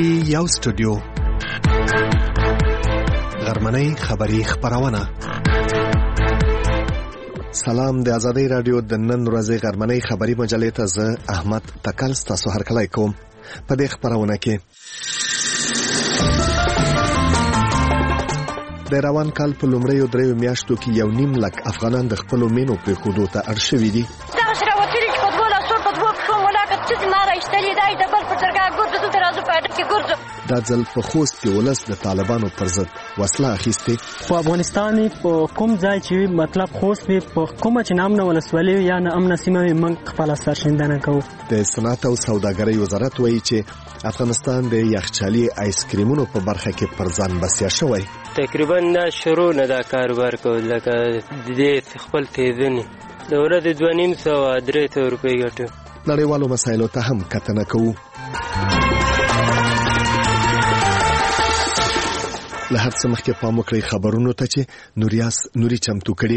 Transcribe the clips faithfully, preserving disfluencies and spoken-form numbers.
کې یو سټوډیو غرمنۍ خبری خبرونه. سلام د آزادۍ رادیو د نن ورځې غرمنۍ خبری مجلې ته زه احمد تکل تاسو هرکلی کوم. په دې خبرونه کې د روان کال په لومړیو دریو میاشتو کې یو نیم لک افغانان د خپلو مینو پرېښودو ته اړ شوي دي. دا ځل په خوست کې ولس د طالبانو پر ضد وسله اخیستې. په افغانستان په کوم ځای چې مطلب خوست وي په کومه چې نامنه ولسوالي یا نه امنه سیمه وي موږ خپل سرښندنه کوو. د صنعت او سوداګرۍ وزارت وایي چې افغانستان د یخچالي آیس کریمونو په برخه کې پر ځان بسیا شوی. تقریبا نه شروع نه دا کاروبار کول لکه د خپل تیزنې د ورځې دوه نیم سوه درې سوه روپۍ ګټو. نړیوالو مسایلو ته هم کتنه کوو. له هر څه مخکې پام وکړئ خبرونو ته چې نوریاس نوري چمتو کړي.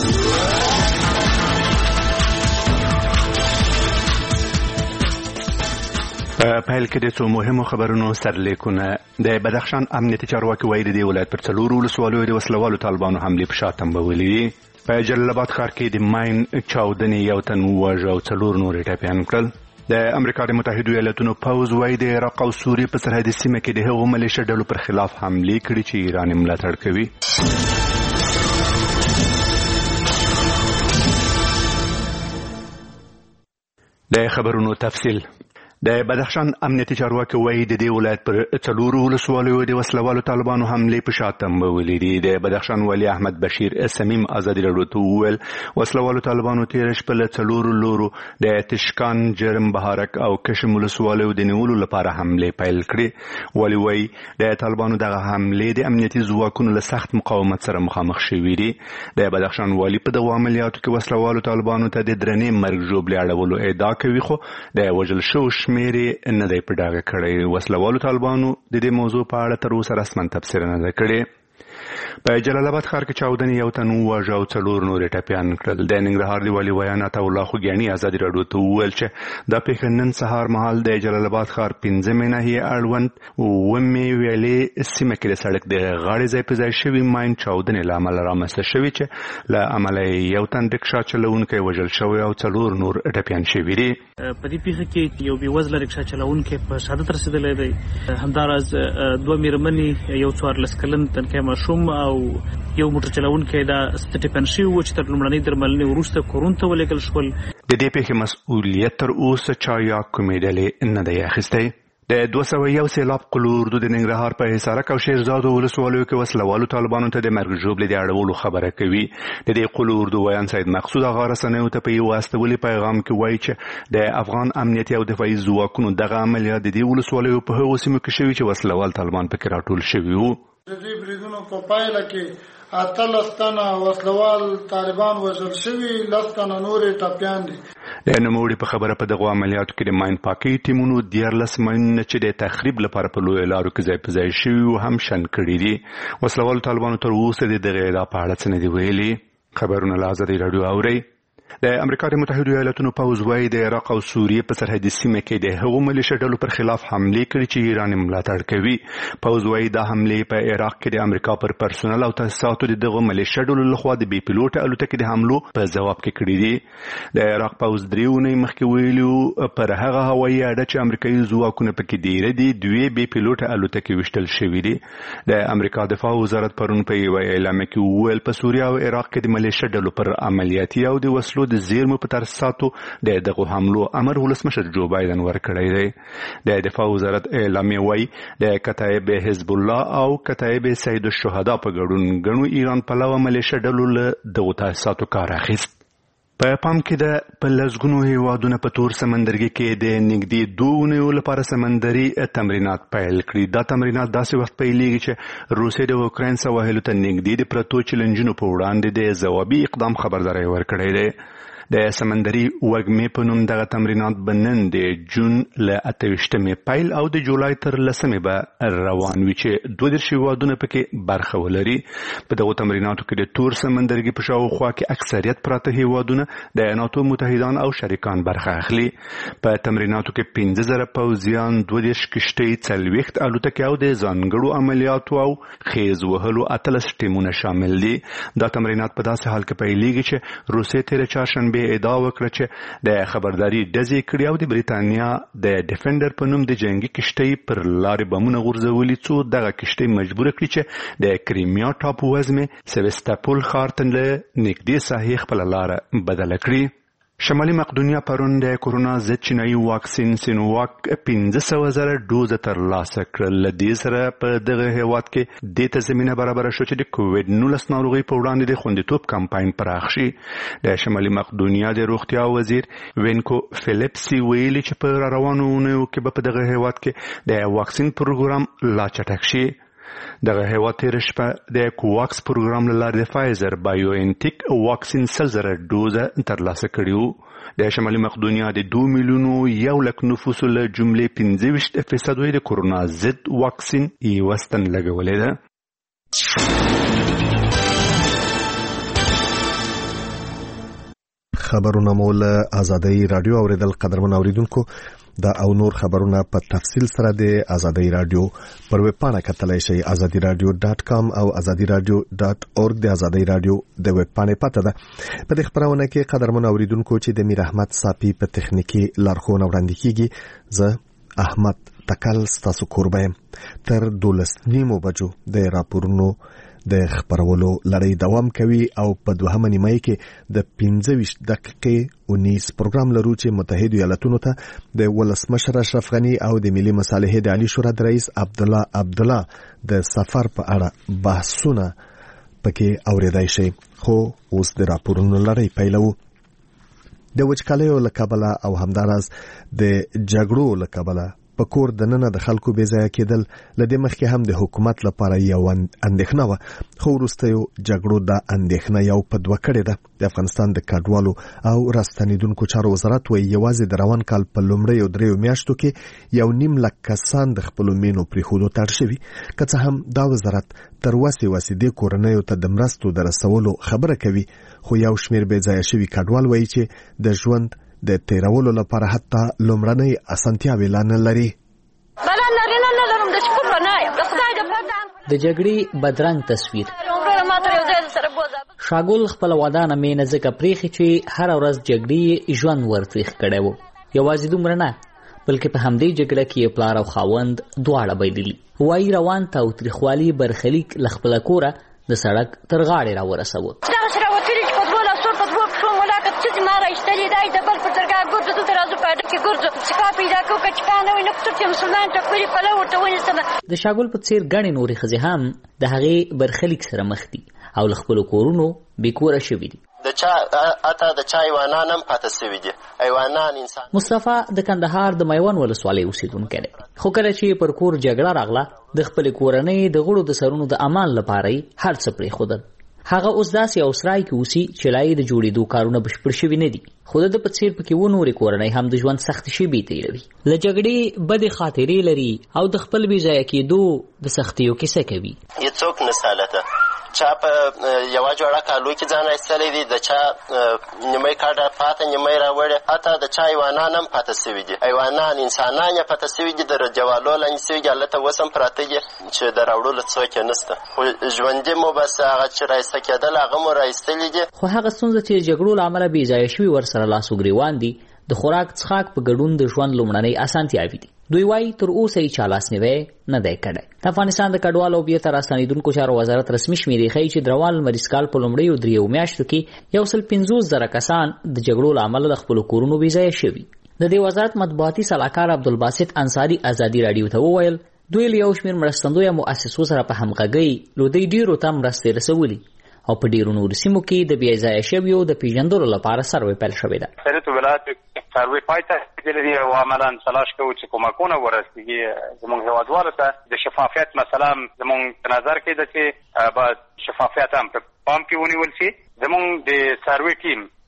په پیل کې د څو مهمو خبرونو سرلیکونه. د بدخشان امنیتي چارواکي وایي د دې ولایت پر څلورو ولسوالیو د وسلوالو طالبانو حملې په شا تنبولې دي. په جلال آباد ښار کې د ماین چاودنې یو تن وواژه او څلور نور یې ټپیان کړل. د امریکا د متحدو ایالاتونو پوځ وایي د عراق او سوریې په سرحدي سیمه کې د هغو ملیشه ډلو پر خلاف حملې کړي چې ایران یې ملاتړ کوي. د خبرونو تفصیل. د بدخشان امنیتي چارواکي وایي د دې ولایت پر څلورو ولسوالیو د وسلوالو طالبانو حملې په شا تنبولې دي. د بدخشان والي احمد بشیر سمیم ازادي راډیو ته وویل وسلوالو طالبانو تېره شپه له څلورو لورو د تشکان، جرم بهارک او کشم ولسوالیو د نیولو لپاره حملې پیل کړې. والي وایي د طالبانو دغه حملې د امنیتي ځواکونو له سخت مقاومت سره مخامخ شوي دي. د بدخشان والي په دغو عملیاتو کې وسلوالو طالبانو ته د درنې مرګ ژوبلې اړولو ادعا کوي، خو د وژل شوو شمیرې نه دی په ډاګه کړی. وسلوالو طالبانو د دې موضوع په اړه تر اوسه رسما تبصره نه ده کړې. په جلال آباد ښار کې چاودنې یو تن وواژه او څلور نور یې ټپیان کړل. د ننګرهار د والي ویان عطاالله خوږیاڼي ازادي راډیو ته وویل چې دا پیښه نن سهار مهال د جلال آباد ښار پنځمې ناحیې اړوند اوومې ویلې سیمه کې د سړک د غاړې ځای په ځای شوي ماین چاودنې له امله رامنځته شوي چې له امله یو تن رکشا چلوونکی وژل شوی او څلور نور ټپیان شوي دي. په دې پیښه کې یو بېوزله رکشا چلوونکی په شهادت رسېدلی دی. همداراز دوه مېرمنې، یو څوارلس کلن تنکی ماشوم او یو موټر چلوونکی دا سټیپن شوي وو چې تر لومړنۍ درملنې وروسته کورون ته ولېږل شول. د دې پیښې مسؤلیت تر اوسه چا یا کومې ډلې نه دی اخیستی. د دوه سوه یو سیلاب قلو اردو د ننګرهار په حصارک او شیرزاد ولسوالیو کې وسلوالو طالبانو ته د مرګ ژوبلې د اړولو خبره کوي. د دې قلو اردو ویان سید مقصود هغه رسنیو ته په یو استولي پیغام کې وایي چې د افغان امنیتي او دفاعي ځواکونو دغه عملیات د دې ولسوالیو په هغو سیمو کې شوي چې وسلوال طالبان پکې راټول شوي وو. د دې بریدونو په پایله کې اتلس تنه وسلوال طالبان وژل شوي، لس تنه نورې ټپیان دي. د نوموړي په خبره په دغو عملیاتو کې د ماین پاکۍ ټیمونو دیارلس ماینونه چې د تخریب لپاره په لویو لارو کې ځای په ځای شوي وو هم شنډ کړي دي. وسلوالو طالبانو تر اوسه د دغې ادعا په اړه څه نه دي ویلي. خبرونه له آزادۍ راډیو اورئ. د امریکا د متحدو ایالاتونو پوځ وایي د عراق او سوریې په سرحدي سیمه کې د هغو ملیشه ډلو پر خلاف حملې کړي چې ایران یې ملاتړ کوي. پوځ وایي دا حملې په عراق کې د امریکا پر پرسونل او تاسیساتو د دغو ملیشه ډلو لخوا د بې پیلوټه الوتکې د حملو په ځواب کې کړي دي. د عراق پوځ درې اونۍ مخکې ویلي پر هغه هوایي اډه چې امریکایي ځواکونه پکې دیره دي دوې بې پیلوټه الوتکې ویشتل شوي دي. د امریکا دفاع وزارت پرون په یوه اعلامیه کې وویل په سوریه او عراق کې د ملیشه ډلو پر عملیاتي او د وسلو د زیرمو په ترساتو د دغو حملو امر ولسمشر جو بایدن ورکړی دی. د دفاع وزارت اعلامیه وایي د کتایب حزب الله او کتایب سید الشهدا په ګډون ګڼو ایران پلوه ملیشه ډلو له دغو تاسیساتو کار اخیست. په پام کې د په لسګونو هیوادونه په تور سمندرګي کې د نږدې دوه اونیو لپاره سمندري تمرینات پیل کړي. دا تمرینات داسې وخت پیلېږي چې روسیې د اوکراین سواحلو ته نږدې د پرتو چیلنجونو په وړاندې د ځوابي اقدام خبرداری ورکړی دی. د سمندري وږمې په نوم دغه تمرینات به نن د جون له اته ویشتمې پیل او د جولای تر لسمې به روان وي چې دوه دېرش هیوادونه پکې برخه ولري. په دغو تمریناتو کې د تور سمندرګي په شاوخوا کې اکثریت پراته هیوادونه د ایالاتو متحدان او شریکان برخه اخلي. په تمریناتو کې پنځه زره پوځیان، دوه دېرش کشتۍ، څلوېښت الوتکې او د ځانګړو عملیاتو او خیز وهلو اتلس ټیمونه شامل دي. دا تمرینات په داسې حال کې پیلېږي چې روسیې تېره چهارشنبې ادعا وکړه چې د خبرداري ډزې کړي او د بریتانیا د ډیفنډر په نوم د جنگي کشتۍ پر لارې بمونه غورځولي، څو دغه کشتۍ مجبوره کړي چې د کریمیا ټاپو وزمې سیوستاپول ښار ته له نږدې ساحې خپله لاره بدله کړي. شمالي مقدونیا پرون د کورونا ضد چینایي واکسین سینوواک پنځه سوه زره ډوزه ترلاسه کړل. له دې سره په دغه هیواد کې دې ته زمینه برابره شو چې د کووډ نولس ناروغۍ په وړاندې د خوندیتوب کمپاین پراخ شي. د شمالي مقدونیا د روغتیا وزیر وینکو فیلیپسي ویلي چې په روانو اونیو کې به په دغه هیواد کې د واکسین پروګرام لا چټک شي. دغه هیواد تېره شپه د کوواکس پروګرام له لارې د فایزر بایو انټیک واکسین سل زره ډوزه ترلاسه کړي وو. د شمالي مقدونیا د دوه میلیونو یو لک نفوسو له جملې پنځه ویشت فیصد د کورونا ضد واکسین یوه ستن لګولې ده. خبرونه مو له آزادۍ رادیو اوریدل. قدرمن اوریدونکو، دا او نور خبرونه په تفصیل سره د آزادۍ رادیو پر ویب پاڼه کتلای شئ آزادي رادیو ډاټ کام او آزادي رادیو ډاټ اورګ. د آزادۍ رادیو د ویب پاڼې پته ده. په دې خبرونه کې قدرمن اوریدونکو چې د میر احمد صافي په تخنیکی لارښوونه وړاندې کیږي، زه احمد تکل ستاسو کوربه یم. تر دولس نیمو بجو د راپورونو د خبرولو لړۍ دوام کوي او په دوهمه نیمه کې د پنځه ویشت دقیقې اونیس پروګرام لرو چې متحده ایالاتونو ته د ولسمشر اشرف غني او د ملي مصالحې د عالی شورا د رئیس عبد الله عبد الله د سفر په اړه بحثونه پکې اوریدای شي. خو اوس د راپورونو لړۍ پیلوو. د وچکالیو له کبله او همداراز د جګړو له کبله په کور دننه د خلکو بې ځایه کېدل له دې مخکې هم د حکومت لپاره یو اندېښنه وه، خو وروستیو جګړو دا اندېښنه یو په دوه کړې ده. د افغانستان د کډوالو او راستنېدونکو چارو وزارت وایي یوازې د روان کال په لومړیو دریو میاشتو کې یو نیم لک کسان د خپلو مینو پرېښودو ته اړ شوي. که څه هم دا وزارت تر وسې وسې دې کورنیو ته د مرستو د رسولو خبره کوي، خو یو شمېر بې ځایه شوي کډوال وایي چې د ژوند د تیرولو لپاره حتی لومړنۍ اسانتیاوې لا نه لري. د جګړې بدرنګ تصویر شاګل خپل ودانه مینه ځکه پریخي چې هر ورځ جګړې ژوند ورتریخ کړی وو. یوازې دومره نه، بلکې په همدې جګړه کې پلار او خاوند دواړه بایللي. وایي روان تاوتریخوالي برخلیک له خپله کوره د سړک تر غاړې راورسوه. د شاګل په څیر ګڼې نورې ښځې هم د هغې برخلیک سره مخ دي او له خپلو کورونو بېکوره شوي دي. د چا اته د چا ایوانان هم پاته سوي دي. ایوانان انسان مصطفی د کندهار د میوند ولسوالۍ اوسېدونکی دی، خو کله چې پر کور جګړه راغله د خپلې کورنۍ د غړو د سرونو د امان لپاره یې هر څه پرېښودل. هغه اوس داسې یو سرای کې اوسي چې لا یې د جوړېدو کارونه بشپړ شوي نه دي، خو د ده په څېر پکې و نورې کورنۍ هم د ژوند سختې شېبې تېروي. له جګړې بدې خاطرې لري او د خپل بې ځایه کېدو د سختیو کیسه کوي. هېڅوک نه سالته چا په یوه جوړه کالو کې ځان ایستلی دی، د چا نیمۍ کډه پاته نیمۍ راوړې، حتی د چا ایوانان هم پاته سوي دي. ایوانان انسانان یې پاته سوي دي، د جوالو لاندې سوي دي، هلته اوس هم پراته دي چې د راوړلو څوک یې نشته. خو ژوندي مو بس هغه چې رایسته کېدل هغه مو رایستلي دي. خو هغه ستونزه چې جګړو له امله بې ځایه شوي ورسره لاس و ګرېوان دي، د خوراک څښاک په ګډون د ژوند لومړنۍ اسانتیاوې دي. دوی وایي تر اوسه یې چا لاس نیوی نه دی کړی. د افغانستان د کډوالو او بیرته راستنېدونکو چارو وزارت رسمي شمېرې ښیي چې د روان لمریز کال په لومړیو دریو میاشتو کې یو سل پنځوس زره کسان د جګړو له امله د خپلو کورونو بې ځایه شوي. د دې وزارت مطبوعاتي سلاکار عبدالباسط انصاري ازادي راډیو ته وویل دوی له یو شمېر مرستندویه مؤسسو سره په همغږۍ له دوی ډېرو ته مرستې رسولي او په ډېرو نورو سیمو کې د بې ځایه شویو د پیژندلو لپاره سروې پیل شوې ده. سروې پای ته رسېدلې او عملاً تلاش کوو چې کومکونه ورسېږي زموږ هېوادوالو ته. د شفافیت مسله هم زموږ په نظر کې ده چې باید شفافیت هم په پام کې ونیول شي. زموږ د سروې ټیم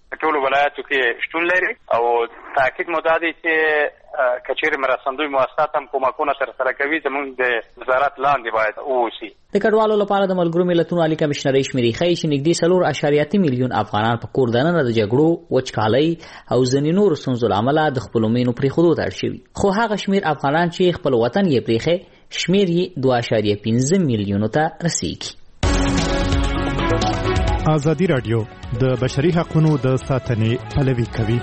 ټولو ولایاتو کې شتون لري او تاکید مو دا دی چې کچېرې مرستندوی مؤسسات هم کومکونه ترسره کوي زموږ د وزارت لاندې باید واوسي. د کډوالو لپاره د ملګرو ملتونو عالی کمشنري شمیرې ښیي چې نږدې څلور اعشاریه اته میلیون افغانان په کور دننه د جګړو، وچکالۍ او ځینې نورو ستونزو له امله د خپلو مینو پرېښودو ته اړ شوي. خو هغه شمېر افغانان چې خپل وطن یې پرېښی شمېر یې دوه اعشاریه پنځه میلیونو ته رسیږي. ازادي راډیو د بشري حقوقو د ساتنې پلوي کوي.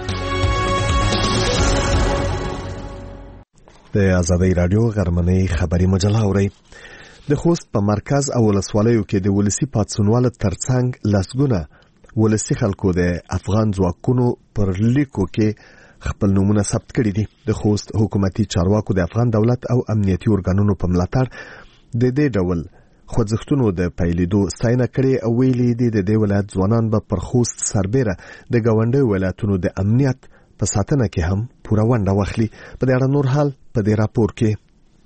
د ازادي راډیو غرمنۍ خبري مجله اوري. د خوست په مرکز او ولسوالیو کې د ولسی پاتسونوال ترڅنګ لسګونه ولسی خلکو د افغان ځواکونو پر لیکو کې خپل نمونه ثبت کړي دي. د خوست حکومتي چارواکو د افغان دولت او امنیتي ارګانونو په ملاتړ د دې ډول خوځښتونو د پیلېدو ستاینه کړې او ویلي دي د دې ولایت ځوانان به پر خوست سربېره د ګاونډیو ولایتونو د امنیت په ساتنه کې هم پوره ونډه واخلي. په دې اړه نور حال په دې راپور کې.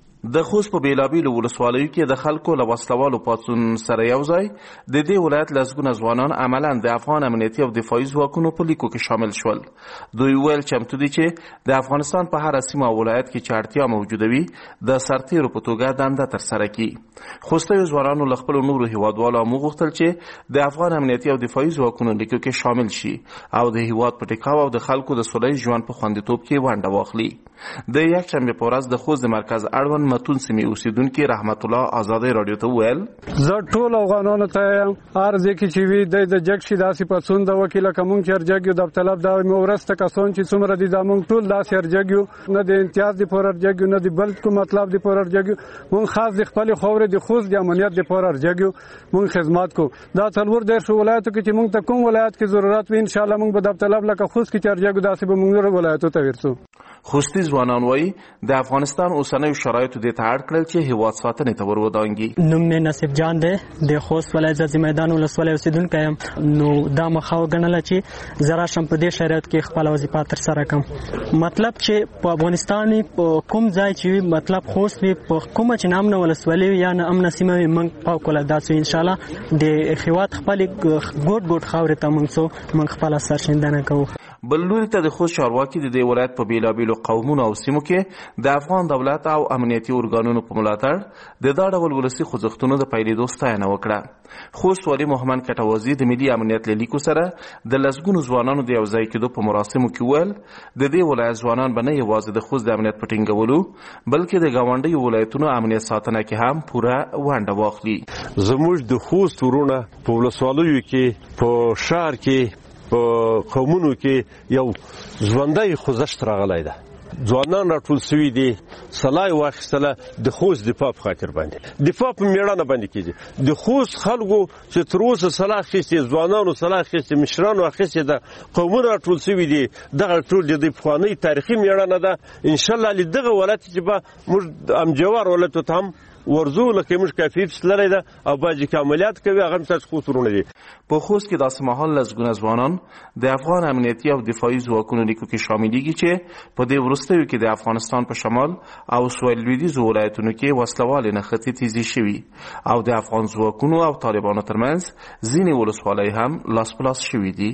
د خوست په بیلابیلو ولسوالیو کې د خلکو له وسلوالو پاڅون سره یو ځای د دې ولایت لسګونه ځوانان عملاً د افغان امنیتي او دفاعي ځواکونو په لیکو کې شامل شول. دوی ویل چمتو دي چې د افغانستان په هر سیمه او ولایت کې چې اړتیا موجوده وي د سرتیرو په توګه دنده ترسره کړي. خوستیو ځوانانو له خپلو نورو هیوادوالو هم وغوښتل چې د افغان امنیتي او دفاعي ځواکونو لیکو کې شامل شي او د هیواد په ټیکاو او د خلکو د سولهییز ژوند په خوندیتوب کې ونډه واخلي. د یکشنبه په ورځ د خوست د مرکز اړوند متون سیمې اوسیدونکي رحمت الله ازادي رادیو ته ویل زه ټول افغانانو ته ارزه کې چې وی د جګ شي داسې پڅون د وکیل کوم چې ارجګیو د طلب د مورسته کسون چې څومره دي د مونږ ټول داسې ارجګیو نه د امتیاز دی پر ارجګیو نه دی بل کوم مطلب دی پر ارجګیو مونږ خاص د خپل خبره د خوست د امنیت دی پر ارجګیو مونږ خدمات کو دا څلور د شو ولایتو کې چې مونږ ته کوم ولایت کې ضرورت وي ان شاء الله مونږ به د طلب لکه خوست کې ارجګیو داسې به مونږ ولایتو ته ورسو. خوستی ځوانان وایي د افغانستان اوسنیو شرایطو د ته اړ کړل چې هیواد ساتنې ته ور ودانګي. نوم مې نصیب جان دی د خوست ولایت ځاځي میدان ولسوالۍ اوسیدونکی یم. نو دا مخاو ګڼله چې زه راشم په دې شرایط کې خپله وظیفه ترسره کړم. مطلب چې په افغانستان په کوم ځای چې مطلب خوست وي په کومه چې نه امنه ولسوالۍ وي یا نه امنه سیمه وي موږ فوقالعاده څو انشاءالله د هیواد خپلې ګوټ ګوټ خاورې ته موږ څو موږ خپله سرښندنه کوو. بل لوري ته د خوست چارواکي د دې ولایت په بیلابیلو قومونو او سیمو کې د افغان دولت او امنیتي ارګانونو په ملاتړ د دا ډول ولسي خوځښتونو د پیلېدو ستاینه وکړه. خوست والي محمد کټوازي د ملي امنیت له لیکو سره د لسګونو ځوانانو د یو ځای کېدو په مراسمو کې ویل د دې ولایت ځوانان به نه یوازې د خوست د امنیت په ټینګولو بلکې د ګاونډیو ولایتونو امنیت ساتنه کې هم پوره ونډه واخلي. زموږ د خوست ورونه په ولسوالیو کې په ښار کې په قومونو کې یو ژوندی خوځښت راغلی ده. ځوانان راټول سوي دي سلای واخیستله د خوست دفاع په خاطر باندې دفاع په میړانه باندې کېږي. د خوست خلکو چې تر اوسه سلاح اخیستې ځوانانو سلاح اخیستې مشرانو اخیستې ده قومونه راټول سوي دي دغه ټول د پخوانۍ تاریخي میړانه ده. انشاءالله له دغه ولایت چې به موږ امجوار ولایتو ته هم ورزو لکه موږ کافي فسلری ده او باجی کې عملیات کوي هغه هم تاسو خوستونه دي. په خوست کې داسې مهال لسګونه ځوانان د افغان امنیتي او دفاعي ځواکونو لیکو کې شاملېږي چې په دې وروستیو کې د افغانستان په شمال او سویل لویدیځو ولایتونو کې وسلوالې نښتې تیزې شوي او د افغان ځواکونو او طالبانو ترمنځ ځینې ولسوالۍ هم لاس په لاس شوي دي.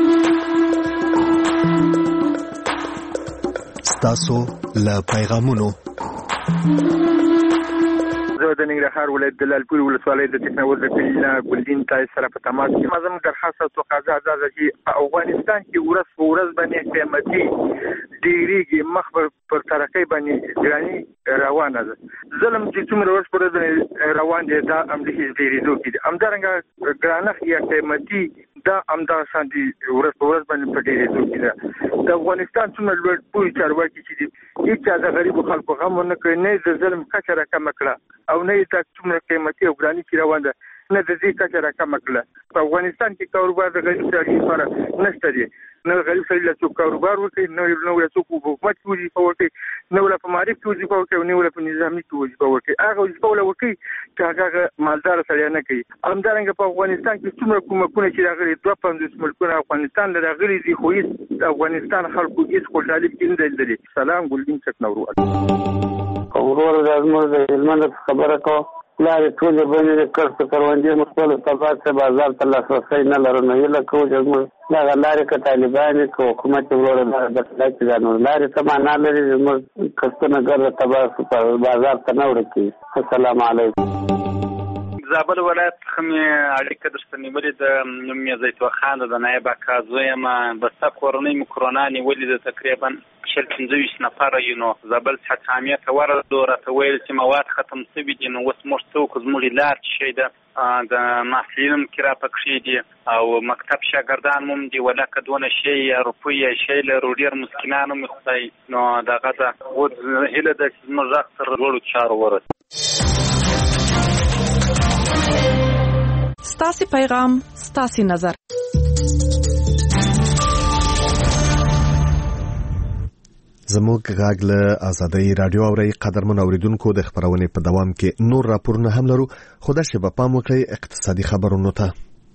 ستاسو له پیغامونو زه د ننګرهار ولایت د لالپورې ولسوالۍ د ټکنالوژۍ د کلینا ګلدین تای سره په تماس کې مازم درخواست او تقاضا ده چې افغانستان کې ورځ په ورځ باندې قیمتي ډیریږي مخ پر ترقۍ باندې ګراني روانه ده. ظلم چې څومره ورځ پر ورځ روان دی دا همدغه ډیریدو کې دي. همدارنګه ګرانښت یا قیمتي دا همدغه ساندي ورځ په ورځ باندې په ډیریدو کې ده. د افغانستان څومره لوړ پوهې چارواکي چې دي هېچا د غریبو خلکو غم ونه کړي نه د ظلم کچه راکمه کړه او نه یې دا څومره قیمتي او ګراني چې روان ده نه د دې کچه راکمه کړله. په افغانستان کې کاروبار د غریب سړي لپاره نشته دی. نه غریب سړي له څوک کاروبار وکړي نه له څوک په حکومت کې وظیفه وکړي نه له په معارف کې وظیفه وکړي او نه له په نظامي کې وظیفه وکړي. هغه وظیفه وله وکړي چې هغه مالداره سړی نه کوي. همدارنګه په افغانستان کې څومره کومکونه چې راغلي دوه پنځوس ملکونه افغانستان له راغلي دي خو هېڅ د افغانستان خلکو هېڅ خوشحالي پکې نه دی لیدلې. سلام ګلدین چکنورو. ورور د زموږ د هلمند خبره کوم لارې ټولې بندې دي، کښت کروندې موږ ټول تباه څه بازار ته لاسرسی نه لرو. نو هیله کوو چې زموږ دغه لارې که طالبان یې که حکومت یې وروره دغه ګټه کړي دا نو لارې ته معنا لري چې زموږ کښتونه ګرده تباه شو، بازار ته نه وړه کېږي. السلام علیکم. زابل ولایت څخه مې اړیکه درته نیولې ده. نوم مې زیتوا خان ده، د نایب اکا زوی یم. بسته کورنۍ مې کرونا نیولې ده، تقریبا شل پنځه ویشت نفره یو. نو زابل څخه حامیه ته ورغلو، راته ویل چې مواد ختم شوي دي. نو اوس موږ څه وکړو، زموږ لار څه شی ده، د محصلین هم کې راپکښې دي او مکتب شاګردان هم دي. ولکه دونه شی یا روپۍ یا شی لرو، ډېر مسکینان هم خدای. نو دغه ده اوس هیله ده چې زموږ غږ تر لوړو چارو ورسي. ستاسې پیغام ستاسې نظر. زموږ غږ له آزادۍ رادیو اوري. قدرمن اوریدونکو، د خبرونې په دوام کې نور راپورونه هم لرو، خو دا شی په پام وکړئ اقتصادي خبرونو ته.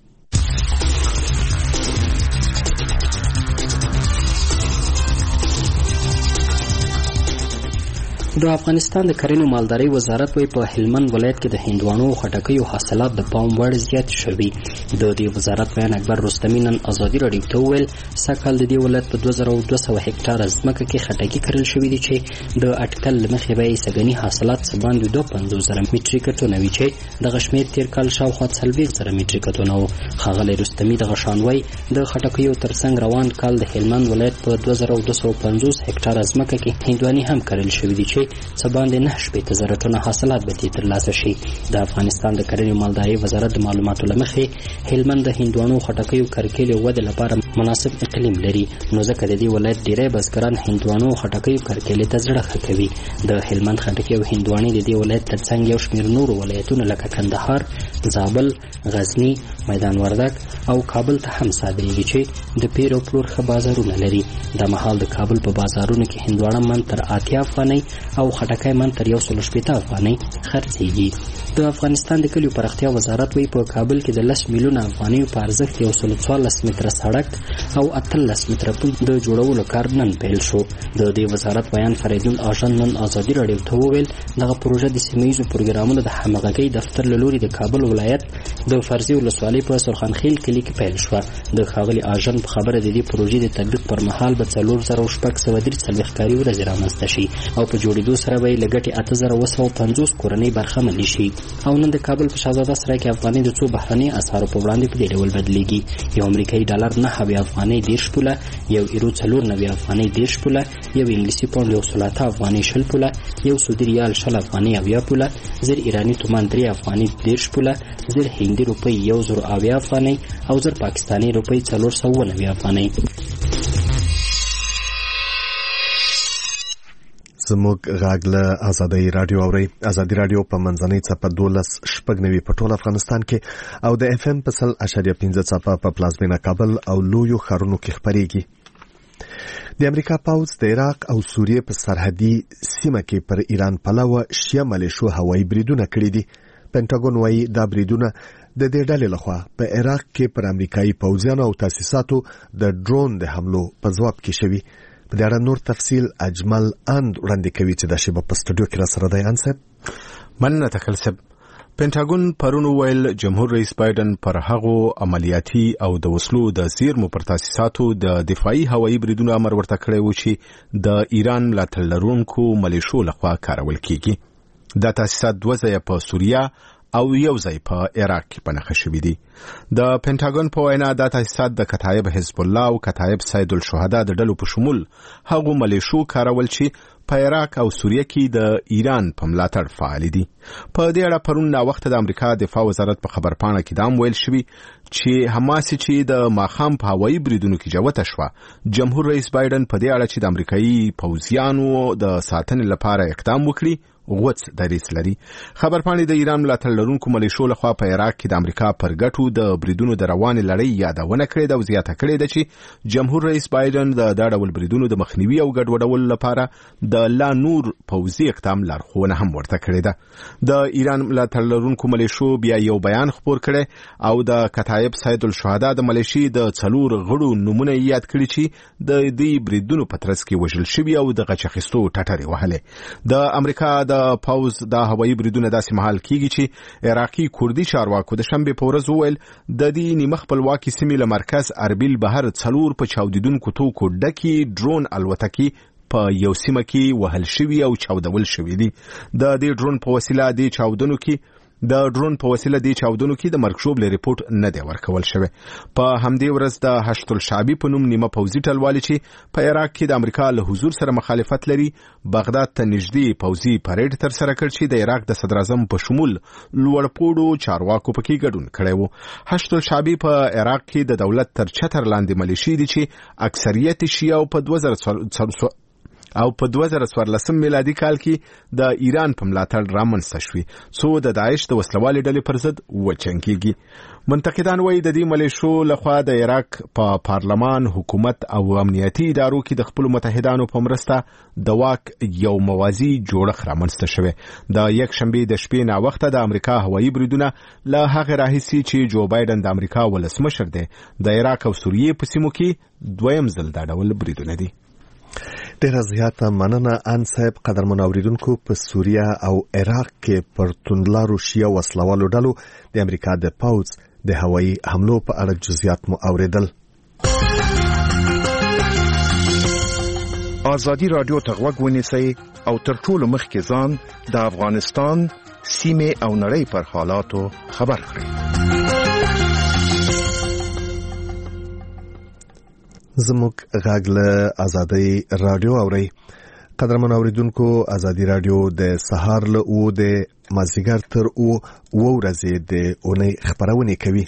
د افغانستان د کرنې مالدارۍ وزارت وایي په هلمند ولایت کې د هندوانو او خټکیو حاصلات د پام وړ زیات شوي. د دې وزارت بیان اکبر رستمي نن ازادي راډیو ته وویل سږ کال د دې ولایت په دوه زره او دوه سوه هکټاره ځمکه کې خټکي کرل شوي دي چې د اټکل له مخې به یې سږني حاصلات څه باندې دوه پنځوس زره میټریکه ټنه وي چې دغه شمېر تېر کال شاوخوا څلوېښت زره میټریکه ټنه و. ښاغلی رستمي دغه شان وایي د خټکیو ترڅنګ روان کال د هلمند ولایت په دوه زره او دوه سوه پنځوس هکټاره ځمکه کې هندوانې هم کرل شوي دي چې څه باندې نه شپېته زره ټنه حاصلات به ترې ترلاسه شي. د افغانستان د کرنې مالدارۍ وزارت د معلوماتو له مخې هلمند د هندوانو خټکیو کرکیلې ودې لپاره مناسب اقلیم لري، نو ځکه د دې ولایت ډېری بزګران هندوانو خټکیو کرکیلې ته زړه ښه کوي. د هلمند خټکي او هندوانې د دې ولایت ترڅنګ یو شمېر نورو ولایتونو لکه کندهار، زابل، غزني، میدان وردګ او کابل ته هم صادریږي چې د پیر او پلور ښه بازارونه لري. دا مهال د کابل په بازارونو کې هندوانه من تر اتیا افغانۍ او خټکی من تر یو سل شپېته افغانۍ خرڅېږي. د افغانستان د کلیو پراختیا وزارت وایي په کابل کې د لس میلیونه افغانیو په ارزښت یو سل څوارلس متره سړک او اتلس متره پل د جوړولو کار نن پیل شو. د دې وزارت بیان فریدون آژن نن ازادي راډیو ته وویل دغه پروژه د سیمه ییزو پروګرامونو د همغږۍ دفتر له لوري د کابل ولایت د فرضي ولسوالۍ په سرخانخیل کلي کې پیل شوه. د ښاغلي آژن په خبره د دې پروژې د تطبیق پر مهال به څلور زره او شپږ سوه درې څلوېښت کاري ورځې رامنځته شي او په جوړېدو سره به یې له ګټې اته زره اوه سوه پنځوس کورنۍ برخمنې شي. او نن د کابل په شهزاده سرای کې افغانۍ د څو بهرني اسعارو په وړاندې په دې ډول بدلېږي. یو امریکایي ډالر نهه اویا افغانۍ دېرش پوله، یو ایرو څلور نوي افغانۍ دېرش پوله، یو انګلیسي پاونډ یو سل اته افغانۍ شل پوله، یو سعودي ریال شل افغانۍ اویا پوله، زر ایراني تومان درې افغانۍ دېرش پوله، زر هندي روپۍ یو زر اویا افغانۍ او زر پاکستاني روپۍ څلور سوه اوه نوي افغانۍ. زموږ غږ له آزادۍ رادیو اوري. آزادۍ رادیو په منځنۍ څپه دولس شپږ نوي په ټول افغانستان کې او د اف ام په سل اشاریه پنځه څپه په پلازمینه کابل او لویو ښارونو کې خپرېږي. د امریکا پوځ د عراق او سوریې په سرحدي سیمه کې پر ایران پلوه شیعه ملیشو هوایي بریدونه کړي دي. پینټاګون وایي دا بریدونه د دې ډلې لخوا په عراق کې پر امریکایي پوځیانو او تاسیساتو د ډرون د حملو په ځواب کې شوي. په دې اړه نور تفصیل اجمل اند وړاندې کوي چې دا شی په سټوډیو کې را سره دی. انصب مننه تکل صاحب. پینټاګون پرون ویل جمهور رئیس بایدن پر هغو عملیاتي او د وسلو د زیرمو پر تاسیساتو د دفاعي هوایي بریدونو امر ورته کړی و چې د ایران ملاتړ لرونکو ملیشو لخوا کارول کیږي. دا تاسیسات دوه ځایه په سوریه او یو ځای په عراق کې پنهخه شوي دي. د پینټاګون په وینا دا تاسیسات د کتایب حزب الله او کتایب سید الشهدا د ډلو په شمول هغو ملیشو کارول چې په عراق او سوریه کې د ایران په ملاتړ فعال دي. په دې اړه پرون نا وخت د امریکا دفاع وزارت په خبرپاڼه کې دا ویل شوی چې حماس چې د ماخام په هوایي بریدونو کې جوته شوه، جمهور رئیس بایدن په دې اړه چې د امریکایي پوځیانو د ساتنې لپاره اقدام وکړي غوڅ دریځ لري. خبرپاڼې د ایران ملاتړ لرونکو ملیشو لخوا په عراق کې د امریکا پر ګټو د بریدونو د روانې لړۍ یادونه کړې ده او زیاته کړې ده چې جمهور رئیس بایدن د دا ډول بریدونو د مخنیوي او ګډوډولو لپاره د لا نور پوځي اقدام لارښوونه هم ورته کړې ده. د ایران ملاتړ لرونکو ملیشو بیا یو بیان خپور کړی او د کتایب سید الشهدا د ملیشي د څلور غړو نومونه یاد کړي چې د دې بریدونو په ترڅ کې وژل شوي او د غچ اخیستو ټټرې وهلې. د امریکا د پوځ د هوایي بریدونه داسې مهال کیږي چې عراقي کوردي چارواکو د شنبې په ورځ وویل د دې نیمه خپلواکي سیمې له مرکز اربیل بهر څلور په چاودیدونکو توکو ډکې ډرون الوتکې په یو سیمه کې وهل شوي او چاودول شوي دي. د دې ډرون په وسیله د چاودنو کې د ډرون په وسیله د چاودنو کې د مرکشوب له ریپورت نه دی ورکول شوی. په همدې ورځ د حشد الشعبي په نوم نیمه پوځي ټلوالي چې په عراق کې د امریکا له حضور سره مخالفت لري بغداد ته نږدې پوځي پریډ تر سره کړ چې د عراق د صدر اعظم په شمول لوړپوړو چارواکو پکې ګډون کړی و. حشد الشعبي په عراق کې د دولت تر چتر لاندې ملیشي دي چې اکثریت شیعه په دوه زره او په دوه زره څوارلسم میلادي کال کې د ایران په ملاتړ رامنځته شوي څو د داعش د وسلوالې ډلې پر ضد وجنګېږي. منتقدان وایي د دې ملیشو لخوا د عراق په پارلمان، حکومت او امنیتي ادارو کې د خپلو متحدانو په مرسته د واک یو موازي جوړښت رامنځته شوی. د یک شنبې د شپې ناوخته د امریکا هوایي بریدونه له هغې راهیسې چې جو بایدن د امریکا ولسمشر دی د عراق او سوریې په سیمو کې دویم ځل دا ډول بریدونه دي. ډیره زیاته مننه ان صاحب. قدرمن اوریدونکو، په سوریه او عراق کې پر توندلارو شیعه وسلوالو ډلو د امریکا د پوځ د هوایي حملو په اړه جزئیات مو اوریدل. ازادي رادیو ته غوږ ونیسئ او تر ټولو مخکې ځان د افغانستان سیمې او نړۍ پر حالاتو خبر کړئ. زموږ غږ له ازادي رادیو اوري. قدرمن اوریدونکو، ازادي رادیو د سهار له او د مازیګر تر او او ورځې د اونۍ خبرونه کوي.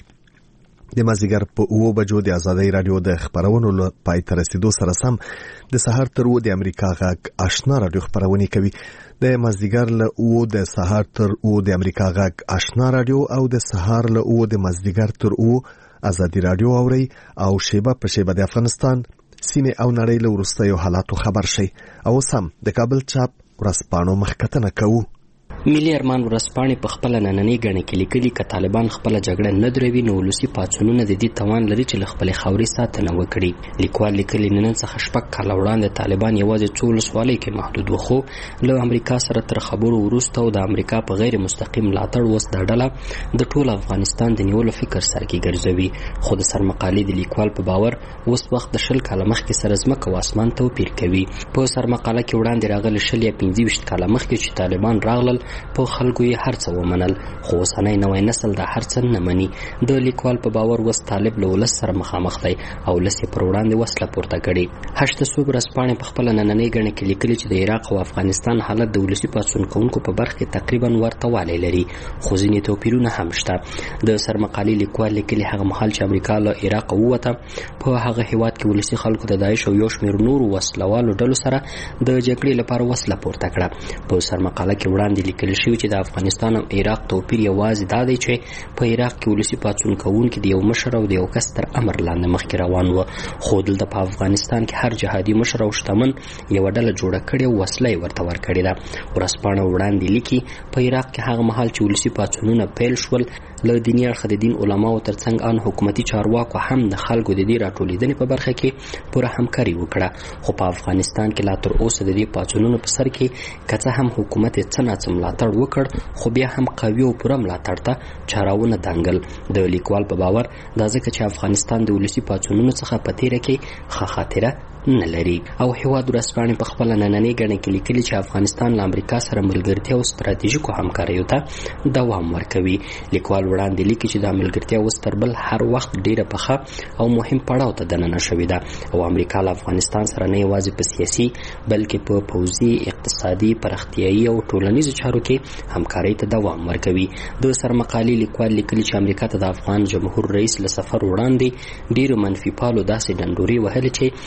د مازیګر په او بجو د ازادي رادیو د خبرونو له پای تر رسیدو سره سم د سهار تر او د امریکا غږ آشنا رادیو خبرونه کوي. د مازیګر له او د سهار تر او د امریکا غږ آشنا رادیو او د سهار له او د مازیګر تر او ازادي رادیو اوري او شیبه په شیبه د افغانستان سیمه او نړۍ له وروستیو حالاتو خبر شي. او سم د کابل چاپ ورځپاڼو مخکتنه کوو. ملي ارمان ورځپاڼې په خپل نننۍ غڼې کې لیکلي ک طالبان خپل جګړه نه دروي نو ولسی پاتونونه د دې توان لري چې له خپل خاوري ساتنه وکړي. لیکوال لیکلي نن څخه شپږ کال وړاندې طالبان یوازې څو ولسوالۍ کې محدود وخو له امریکا سره تر خبرو وروسته او د امریکا په غیر مستقیم ملاتړ وس د ډله د ټول افغانستان د نیولو فکر سره کې ګرځوي. خو د سرمقالې د لیکوال په باور اوس وخت د شل کال مخکې سره ځمکه او اسمان توپیر کوي. په سرمقاله کې وړاندې راغلي شل یا پنځه ویشت کال مخکې چې طالبان راغلل په خلکو یې هر څه ومنل، خو اوسنی نوی نسل دا هر څه نه مني. د لیکوال په باور اوس طالب له ولس سره مخامخ دی او ولس یې پر وړاندې وسله پورته کړي. هشت صوب ورځپاڼې په خپله نننۍ ګڼه کې لیکلي چې د عراق او افغانستان حالت د ولسي پاڅون کوونکو په برخه کې تقریبا ورته والی لري، خو ځینې توپیرونه هم شته. د سرمقالې لیکوال لیکلي هغه مهال چې امریکا له عراق ووته په هغه هیواد کې ولسي خلکو د داعش او یو شمېر نورو وسلوالو ډلو سره د جګړې لپاره وسله پورته کړه. په سرمقاله کې وړاندې لیکل شوي چې د افغانستان او عراق توپیر یوازې دا دی چې په عراق کې ولسي پاڅون کوونکي د یو مشر او د یو کس تر امر لاندې مخکې روان وو، خو دلته په افغانستان کې هر جهادي مشر او شتمن یوه ډله جوړه کړې او وسله یې ورته ورکړې ده. ورځپاڼه وړاندې لیکي په عراق کې هغه مهال چې ولسي پاڅونونه پیل شول له دیني اړخه د دین علماو ترڅنګ ان حکومتي چارواکو هم د خلکو د دې راټولېدنې په برخه کې پوره همکاري وکړه. خو په افغانستان کې لا تر اوسه د دې پاڅونونو په سر کې که څه هم حکومت یې څه ناڅه ملاتړ وکړ، خو بیا هم قوي او پوره ملاتړ ته چاراونه دانګل. د لیکوال په باور دا ځکه چې افغانستان د ولسي پاڅونونو څخه په تیره کې ښه خاطره نه لري. او هیواد ورځپاڼې په خپله نننۍ ګڼه کې لیکلي چې افغانستان له امریکا سره ملګرتیا او ستراتیژیکو همکاریو ته دوام ورکوي. لیکوال وړاندې لیکي چې دا ملګرتیا اوس تر بل هر وخت ډیره پخه او مهم پړاو ته دننه شوې ده او امریکا له افغانستان سره نه یوازې په سیاسي بلکې په پوځي، اقتصادي، پراختیایي او ټولنیزو چارو کې همکارۍ ته دوام ورکوي. د سرمقالې لیکوال لیکلي چې امریکا ته د افغان جمهور رئیس له سفر وړاندې ډیرو منفي پالو داسې ډنډورې وهلې چې ګڼې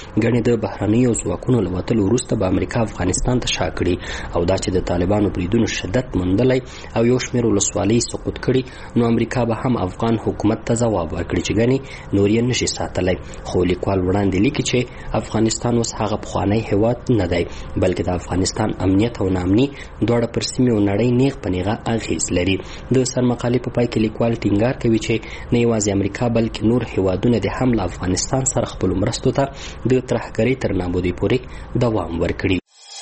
د بهرنیو ځواکونو له وتلو وروسته به امریکا افغانستان ته شا کړي او دا چې د طالبانو بریدونو شدت موندلی او یو شمېر ولسوالۍ سقوط کړي نو امریکا به هم افغان حکومت ته ځواب ورکړي چې ګنې نور یې نشي ساتلی. خو لیکوال وړاندې لیکي چې افغانستان اوس هغه پخوانی هیواد نه دی بلکې د افغانستان امنیت او ناامني دواړه پر سیمې او نړۍ نیغ په نیغه اغېز لري. د سرمقالې په پای کې لیکوال ټینګار کوي چې نه یوازې امریکا بلکې نور هیوادونه د هم له افغانستان سره خپلو مرستو ته د ترهګرۍ تر نابودۍ پورې دوام ورکړي.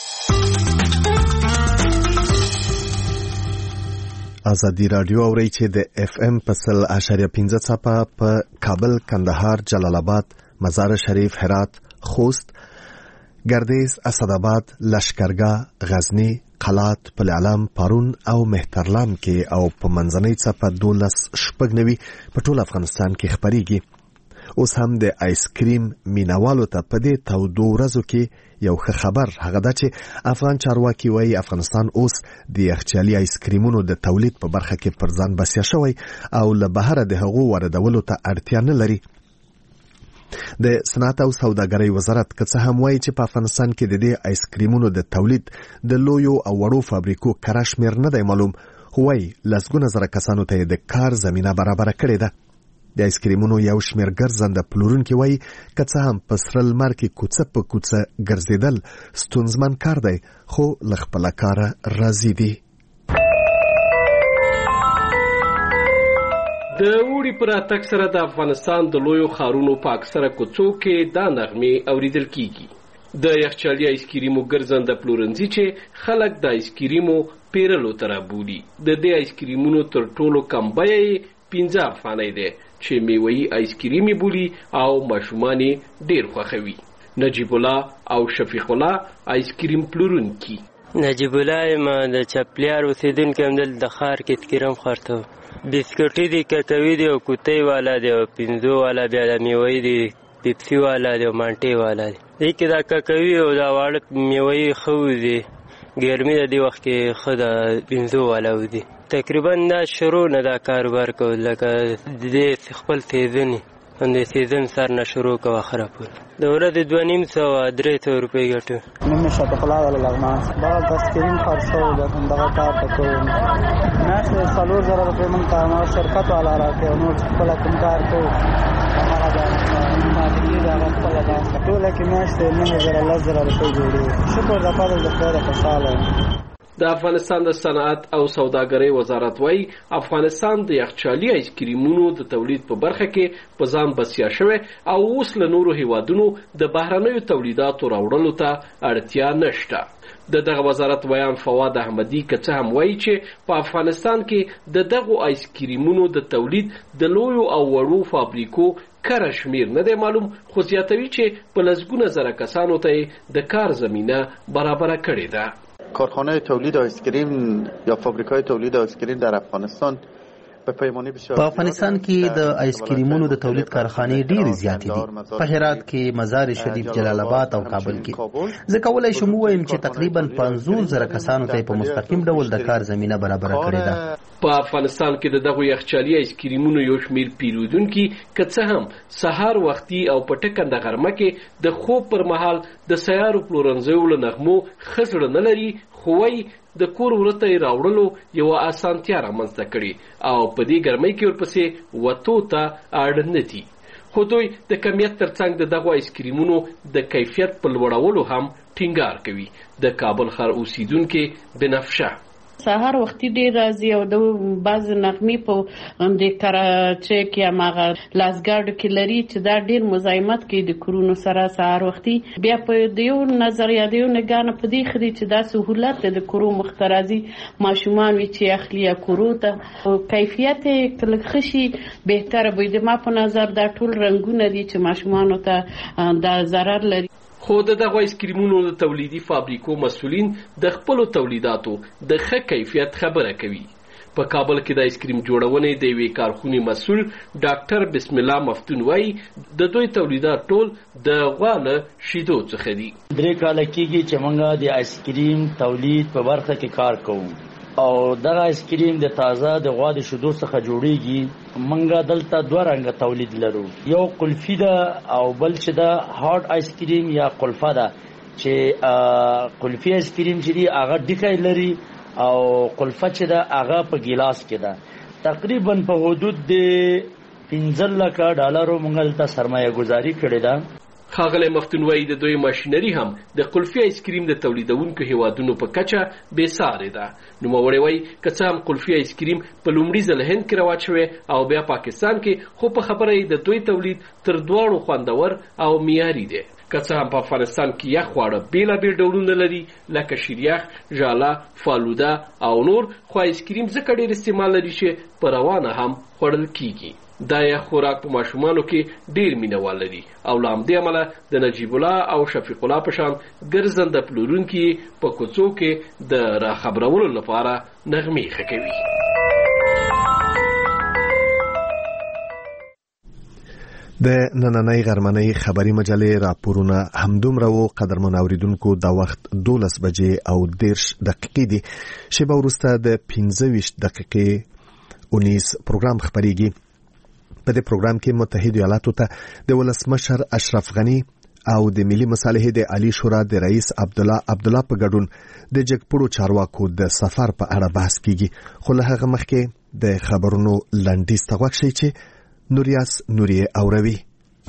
ازادي راډیو اوري چې د اف ام په سل اشاریه پنځه څپه په کابل، کندهار، جلال آباد، مزار شریف، هرات، خوست، گردیز، اسداباد، لشکرګاه، غزنی، قلات، پل علم، پارون او مهترلام کې او په منځنۍ څپه دولس شپږ نوي په ټول افغانستان کې خبريږي. اوس هم د آیسکریم مینوالو ته په دې تودو ورځو کې یو ښه خبر هغه ده چې افغان چارواکي وایي افغانستان اوس د یخچالي آیسکریمونو د تولید په برخه کې پر ځان بسیا شوی او له بهره د هغو واردولو ته اړتیا نه لري. د صنعت او سوداګرۍ وزارت که څه هم وایي چې په افغانستان کې د دې آیسکریمونو د تولید د لویو او وړو فابریکو کره شمېر نه دی معلوم، خو وایي لسګونه زره کسانو ته د کار زمینه برابره کړې ده. د آیسکریمونو یو شمېر ګرځنده پلورونکي وایي که څه هم په سره لمر کې کوڅه په کوڅه ګرځېدل ستونزمن کار دی خو له خپله کاره راضي دي. د اوړي پر راتګ سره د افغانستان د لویو ښارونو په اکثره کوڅو کې دا نغمې اوریدل کیږي. د یخچالي آیسکریمو ګرځنده پلورنځي چې خلک د آیسکریمو پیرلو ته رابولي. د دې آیسکریمونو تر ټولو کم بیه یې پنځه افغانۍ دی چې میوه‌یي آیسکریمي بولي او ماشومان یې ډېر خوښوي. نجیب الله او شفیق الله آیسکریم پلورونکي. نجیب الله یم، د چپلیار اوسېدونکی یم. دلته د ښار کې اسکریم خرڅوم. بسکټي دي، ککوي دي او کوتۍ والا دی او پنځو والا، بیا د میوه‌یي دي، پیپسي والا دی او مانټې والا دی. دې کې دا ککوي او دا واړه میوه‌یي ښه وځي. ګرمي د دې وخت کې ښه د پنځو والا وځي. تقریبا دا شروع نه دا کاروبار کول، لکه د خپل سیزن د سیزن سر نه شروع کوه اخره پورې د ورځې دوه نیم سوه درې سوه روپۍ ګټو. نوم مې شفیق الله ولی لغمان. دغه د اسکریم خرڅول د همدغه کار ته کوم. میاشتې څلور زره روپۍ موږ ته هغه شرکت والا راکوي او نور چې خپله کوم کار کوو همغه د مالکي د هغه خپله ده. ټوله کې میاشتې نهه زره لس زره روپۍ جوړېږي. شکر د فضل د خدای خوشحاله یم. د افغانستان د صنعت او سوداګرۍ وزارت وايي افغانستان د یخچالي آیسکریمونو د تولید په برخه کې په ځان بسیا شوی او اوس له نورو هیوادونو د بهرنیو تولیداتو راوړلو ته اړتیا نشته. د دغه وزارت ویان فواد احمدي که څه هم وایي چې په افغانستان کې د دغو آیسکریمونو د تولید د لویو او وړو فابریکو کره شمیر نه دی معلوم، خو زیاتوي چې په لسګونه زره کسانو ته د کار زمینه برابره کړې ده. کارخانه تولید آیسکریم یا فابریکای تولید آیسکریم در افغانستان په افغانستان کې د آیسکریمونو د تولید کارخانې ډېرې زیاتې دي. په هرات کې، مزار شریف، جلال آباد او کابل کې. زه کولی شم ووایم چې تقریبا پنځوس زره کسانو ته په مستقیم ډول د کار زمینه برابره کړې ده. په افغانستان کې د دغو یخچالي آیسکریمونو یو شمېر پیرودونکي که څه هم سهار وختي او په ټکنده غرمه کې د خوب پر مهال د سیارو پلورنځیو له نغمو ښه زړه نه لري، خو وایي د کور ورته یې راوړلو یوه اسانتیا رامنځته کړې او په دې ګرمۍ کې ورپسې وتو ته اړ نه دي. خو دوی د کمیت ترڅنګ د دغو آیسکریمونو د کیفیت په لوړولو هم ټینګار کوي. د کابل ښار اوسیدونکې بنفشه سهار وختي ډیر راځي او د بعض نغمې په د کراچۍ کې هغه لاسګاډو کې لري چې دا ډیر مزاحمت کوي د کورونو سره سهار وختي. بیا په د یو نظر یا د یو نګانه په دې خري چې دا سهولت د کورو مخترازي ماشومان وي چې اخلي یا کورو ته کیفیت کله خشي بهتره وي. د ما په نظر دا ټول رنگونه دي چې ماشومان ته دا ضرر لري. خو د دغه آیسکریمونو د تولیدي فابریکو مسؤلین د خپلو تولیداتو د ښه کیفیت خبره کوي. په کابل کې د آیسکریم جوړونې د یوې کارخونې مسؤل ډاکټر بسم الله مفتون وایي د دوی تولیدات ټول د غوا له شیدو څخه دي. درې کاله کېږي چې موږ د آیسکریم تولید په برخه کې کار کوو. او دغه آیسکریم د تازه د غوا د شیدو څخه جوړیږي. منګه دلته دوه رنګه تولید لرو، یو قلفي ده او بل چې ده هارد آیسکریم یا قلفه ده. چې قلفي آیسکریم چې دی هغه ډیکای لري او قلفه چې ده هغه په ګیلاس کې ده. تقریبا په حدود د پنځه لکه ډالرو موږ دلته سرمایه گذاري کړې ده. ښاغلی مفتون وایي د دوی ماشینري هم د قلفي آیسکریم د تولیدونکو هیوادونو په کچه بې سارې ده. نوموړی وایي که څه هم قلفي آیسکریم په لومړي ځل هند کې رواج شوی او بیا پاکستان کې، خو په خبره یې د دوی تولید تر دواړو خوندور او معیاري دی. که څه هم په افغانستان کې یخ خواړه بېلابېل ډولونه لري لکه شیریخ، ژاله، فالوده او نور، خو آیسکریم ځکه ډېر استعمال لري چې په روانه هم خوړل کیږي. دا یخ خوراک په ماشومانو کې ډېر مینهوال لري او له همدې امله د نجیب الله او شفیق الله په شان ګرځنده پلورونکي په کوڅو کې د راخبرولو لپاره نغمې ښه کوي. د نننۍ غرمنۍ خبري مجلې راپورونه همدومره وو. قدرمن اوریدونکو دا وخت دولس بجې او دیرش دقیقې دي. شیبه وروسته د پنځه ویشت دقیقې اونیس پروګرام خپریږي. په دې پروګرام کې متحده ایالاتو ته د ولسمشر اشرف غنی او د ملي مصالحې د عالی شورا د رئیس عبدالله عبدالله په ګډون د جګپړو چارواکو د سفر په اړه بحث کیږي. خو له هغه مخکې د خبرونو لنډیز ته غوږ شئ چې نوریاس نوریه اوروي.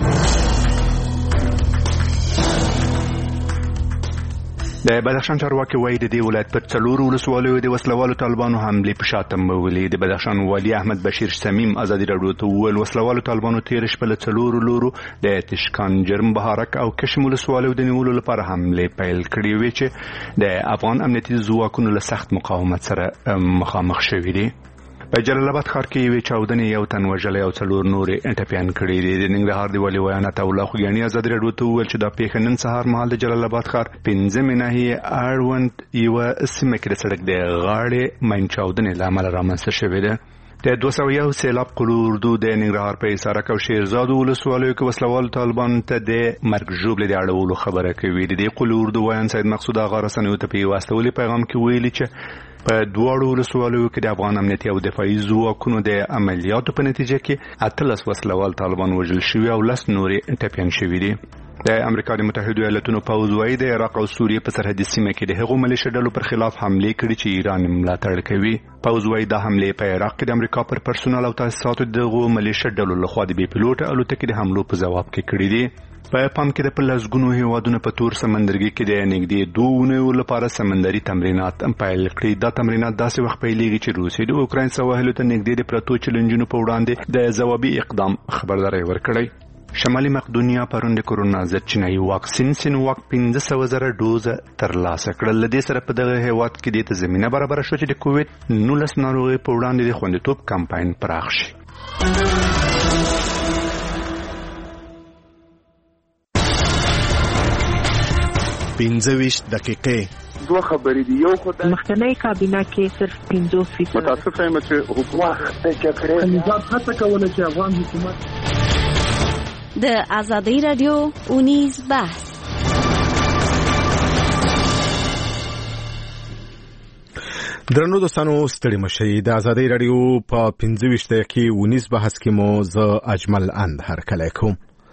د بدخشان چارواکي وایي د دې ولایت پر څلورو ولسوالیو د وسلوالو طالبانو حملې په شا تمولې. د بدخشان والي احمد بشیر سمیم ازادي راډیو ته وویل وسلوالو طالبانو تېره شپه له څلورو لورو د تشکان، جرم بهارک او کشم ولسوالیو د نیولو لپاره حملې پیل کړې وې چې د افغان امنیتي ځواکونو له سخت مقاومت سره مخامخ شوي دي. په جلال آباد ښار کې یوې چاودنې یو تن وژلی او څلور نورې ټپیان کړي دي. د ننګرهار د والي ویانات الله خوږیاني ازادي راډیو ته وویل چې دا پیښه نن سهار مهال د جلال آباد ښار پنځمې ناحیې اړوند یوه سیمه کې د سړک د غاړې مین چاودنې له امله رامنځته شوې ده. د دوه سوه یو سیلاب قل اردو د ننګرهار په حصارک او شیرزاد ولسوالیو کې وسلوالو طالبانو ته د مرګ ژوبلې د اړولو خبره کوي. د دې قل اردو ویان سید مقصود آغا رسنیو ته په یو استولي پیغام کې ویلي چې په دواړو ولسوالیو کې د افغان امنیتي او دفاعي ځواکونو د عملیاتو په نتیجه کې اتلس وسلوال طالبان وژل شوي او لس نورې ټپیان شوي دي. د امریکا د متحده ایالاتونو پوځ وایي د عراق او سوریې په سرحدي سیمه کې د هغو ملیشه ډلو پر خلاف حملې کړي چې ایران ملاتړ کوي. پوځ وایي دا حملې په عراق کې د امریکا پر پرسونل او تاسیساتو دغو ملیشه ډلو لخوا د بې پیلوټه الوتکې د حملو په ځواب کې کړي دي. په پام کې د په لسګونو هیوادونو په تور سمندرګي کې د نږدې دوه اونیو لپاره سمندري تمرینات پیل کړي. دا تمرینات داسې وخت پیلېږي چې روسیې د اوکراین سواحلو ته نږدې د پرتو چیلنجونو په وړاندې د ځوابي اقدام خبرداری ورکړی. شمالي مقدونیا پرون د کورونا ضد چینایي واکسین سینوواک پنځه سوه زره ډوزه ترلاسه کړل. له دې سره په دغه هیواد کې دې ته زمینه برابره شوه چې د کووډ نولس ناروغۍ په وړاندې د خوندیتوب کمپاین پراخ شي. پنځه ویشت دقیقې دوه خبرې دي. یو خو د مخکنی کابینه کې صرف پنځوس فیصد متاسفه یم چې حکومت د جګړې نظام هڅه کوله چې افغان حکومت د ازادي رادیو اونیز بحث. درنو دوستانو ستړي مشئ. د ازادي رادیو په پنځه ویشت دقیقې اونیز بحث کې مو زه اجمل اند هرکلی کوم.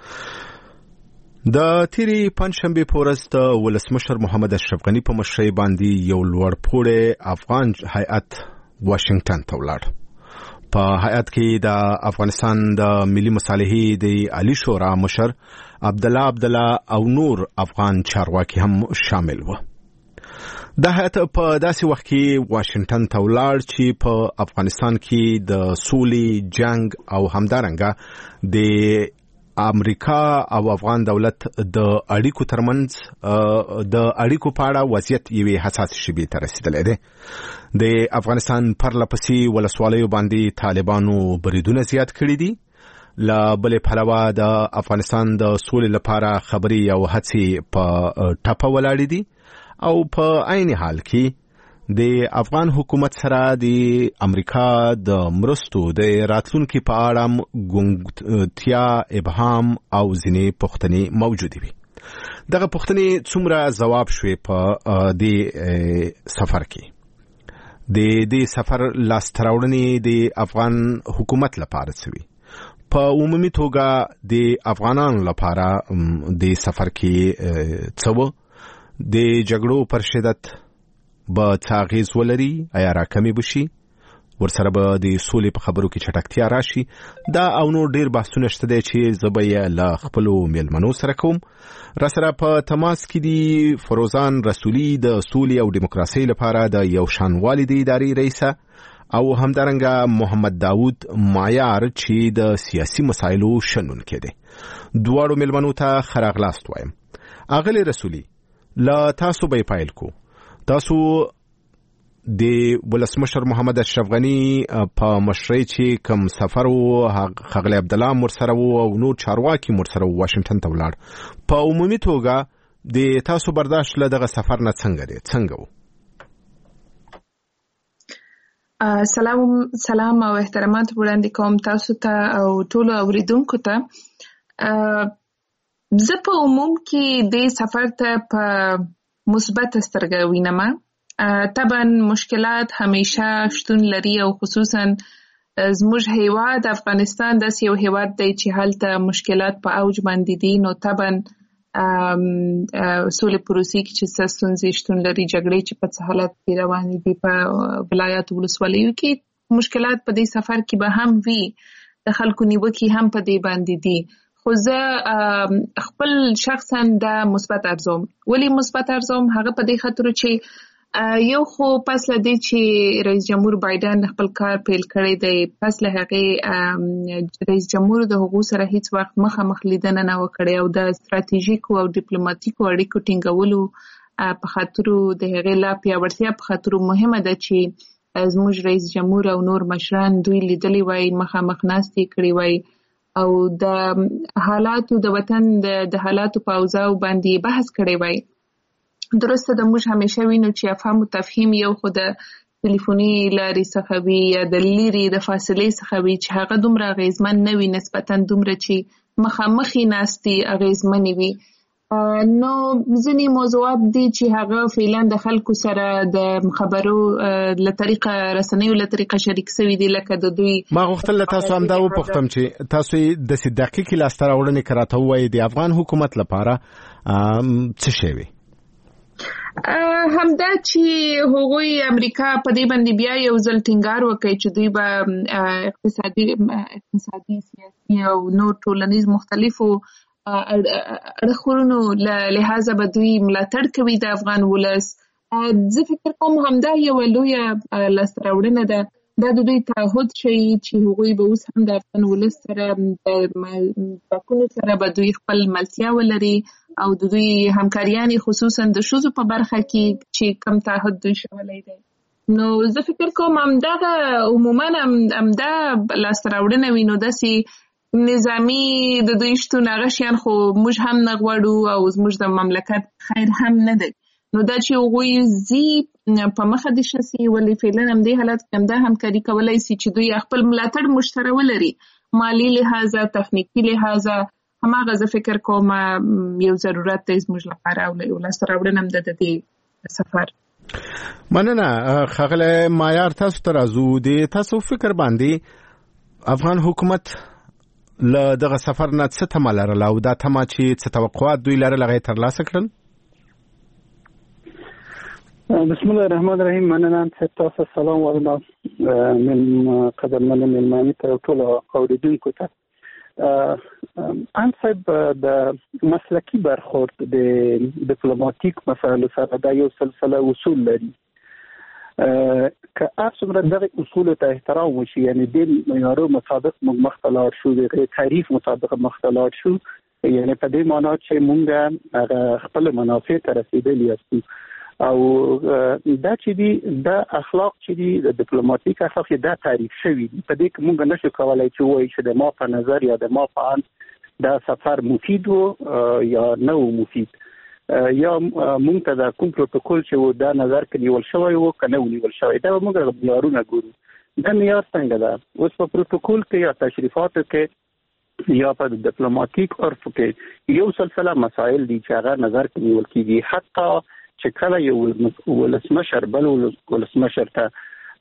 د تیری پنځشنبه په ورځ د ولسمشر محمد اشرف غنی په مشرۍ باندې یو لوړ پوړی افغان هیئت واشنگټن ته ولاړ. په هیئت کې د افغانستان د ملي مصالحې د عالی شورا مشر عبدالله عبدالله او نور افغان چارواکي هم شامل و. د هیئت په داسې وخت کې واشنگټن ته ولاړ چې په افغانستان کې د سولې، جنگ او همدارنګه د امریکا او افغان دولت د اړیکو ترمنځ د اړیکو په اړه وضعیت یوې حساسې شیبې ته رسیدلی دی. د افغانستان پرله پسې ولسوالیو باندې طالبانو بریدونه زیات کړي دي. له بلې پلوه د افغانستان د سولې لپاره خبرې او هڅې په ټپه ولاړې دي او په عین حال کې د افغان حکومت سره د امریکا د مرستو د راتلونکي په اړه ګونګتیا، ابهام او ځینې پوښتنې موجودې وي. دغه پوښتنې څومره ځواب شوې په دې سفر کې؟ د دې سفر لاسته راوړنې د افغان حکومت لپاره څه وي؟ په عمومي توګه د افغانانو لپاره د سفر کې څه و؟ د جګړو پر شدت به څه اغېز ولري؟ آیا راکمې به شي؟ ورسره به د سولې په خبرو کې چټکتیا راشي؟ دا او نور ډیر بحثونه شته دی چې زه به یې له خپلو میلمنو سره کوم. راسره په تماس کې دي فروزان رسولي د سولې او ډیموکراسۍ لپاره د یو شانوالي د ادارې رئیسه، او همدارنګه محمد داود معیار چې د سیاسي مسایلو شنونکی دی. دواړو میلمنو ته ښه راغلاست وایم. اغلې رسولي، له تاسو به پیل کو. تاسو د ولسمشر محمد اشرف غنی په مشرۍ چې کوم سفر وو، ښاغلی عبدالله مرسره وو او نور چارواکي مرسره وو واشنګټن ته ولاړ. په عمومي توګه د تاسو برداشت له دغه سفر نه څنګه دی؟ څنګه وو؟ سلام سلام او احترامات وړاندې کوم تاسو ته او ټولو اوریدونکو ته. زه په عموم کې د سفر ته په مثبت سترګه وینم. طبعا مشکلات همیشه شتون لري او خصوصا زموږ هیواد افغانستان داسې یو هیواد دی چې هلته مشکلات په اوج باندې دي. نو طبعا سولې پروسې کې چې څه ستونزې شتون لري، جګړې چې په څه حالت کې روانې دي په ولایاتو ولسوالیو کې، مشکلات په دې سفر کې به هم وي. د خلکو نیوکې هم په دې باندې دي. خو زه خپل شخصا د مثبت ارزوم. ولې مثبت ارزوم؟ هغه په دې خاطر چې یو خو پس له دې چې رئیس جمهور بایدن خپل کار پیل کړی دی، پس له هغې رئیس جمهور د هغو سره هیڅ وخت مخامخ لیدنه نه وه کړې او د ستراتیژیکو او ډیپلوماتیکو اړیکو ټینګولو په خاطرو د هغې لا پیاوړتیا په خاطرو مهمه ده چې زموږ رئیس جمهور او نور مشران دوی لیدلی وای، مخامخ ناستې کړې وای او د حالاتو د وطن د حالاتو په اوضاعو باندې بحث کړی وای. درسته د موږ همیشه وینو چې افهام و تفهیم یو خو د تلیفوني لارې څخه وي یا د لرې د فاصلې څخه وي چې هغه دومره اغېزمن نه وي نسبتا دومره چې مخامخې ناستې اغېزمنې وي. نو ځینې موضوعات دي چې هغه فعلا د خلکو سره د خبرو له طریقه رسنیو له طریقه شریک سوي دي. لکه د دوی ما غوښتل له تاسو همدا وپوښتم چې تاسو داسې دقیقې لاسته راوړنې که راته ووایئ د افغان حکومت لپاره څه شی وي؟ همدا چې هغوی امریکا په دې باندې بیا یو ځل ټینګار وکړي چې دوی به اقتصادي اقتصادي سیاسي او نور ټولنیز مختلفو اړخونو له لحاظه به دوی ملاتړ کوي د افغان ولس. زه فکر کوم همدا یوه لویه لاسته راوړنه ده. دا د دوی تعهد شي چې هغوی به اوس هم د افغان ولس سره د ځواکونو سره به دوی خپل ملتیا ولري او د دوی همکاریانې خصوصا د ښځو په برخه کې چې کم تعهد دوی شولی دی. نو زه فکر کوم همدغه عموما همدا لاسته راوړنه وي. نو داسې نظامي د دوی شتون هغه شیان خو موږ هم نه غواړو او زموږ د مملکت خیر هم نه دی. نو دا چې هغوی زی په مخه دې شسي ولې فعلا همدې حالت کې همدا همکاري کولی سي چې دوی خپل ملاتړ موږ سره ولري، مالي لحاظه تخنیکي لحاظه. هماغه زه فکر کوم یو ضرورت دی زموږ لپاره او یو لاسته راوړنه هم ده د دې سفر. مننه. ښاغلی معیار، تاسو ته راځو. د تاسو فکر باندې افغان حکومت له دغه سفر نه څه تمه لرله او دا تمه چې څه توقعات دوی لرل هغه یې ترلاسه کړل؟ بسم الله الرحمن الرحیم. مننه تاسو سلام وایم من قدرمن ملمانی ته ټول اوریدونکو ته. ان صاحب د مسلکی برخورد د ډیپلوماټیک مسایلو سره دا یو سلسله اصول لري. که هر څومره دغه اصول ته احترام وشي، یعنی د معیارو مطابق موږ مخته لاړ شو، د تعریف مطابق مخته لاړ شو، یعنی په دې معنی چې موږ خپل منافع ته رسیدلی یاستو او دا چې دی د اخلاق چې دی د ډیپلوماټیک اخلاق دا تعریف شوی دی. په دې کې موږ نشو کولای چې وایو چې د ما په نظر یا د ما په اند دا سفر مفید و یا نه و مفید، یا موږ ته د کوم پروتوکول چې و دا نظر کې نیول شوی و که نه و نیول شوی. دا موږ معیارونه ګورو. دا معیار څنګه ده؟ اوس په پروتوکول کې یا تشریفاتو کې یا په ډیپلوماټیک عرف کې یو سلسله مسایل دي چې هغه نظر کې نیول کېږي. حتی چې کله یو ولسمشر بل ولسمشر ته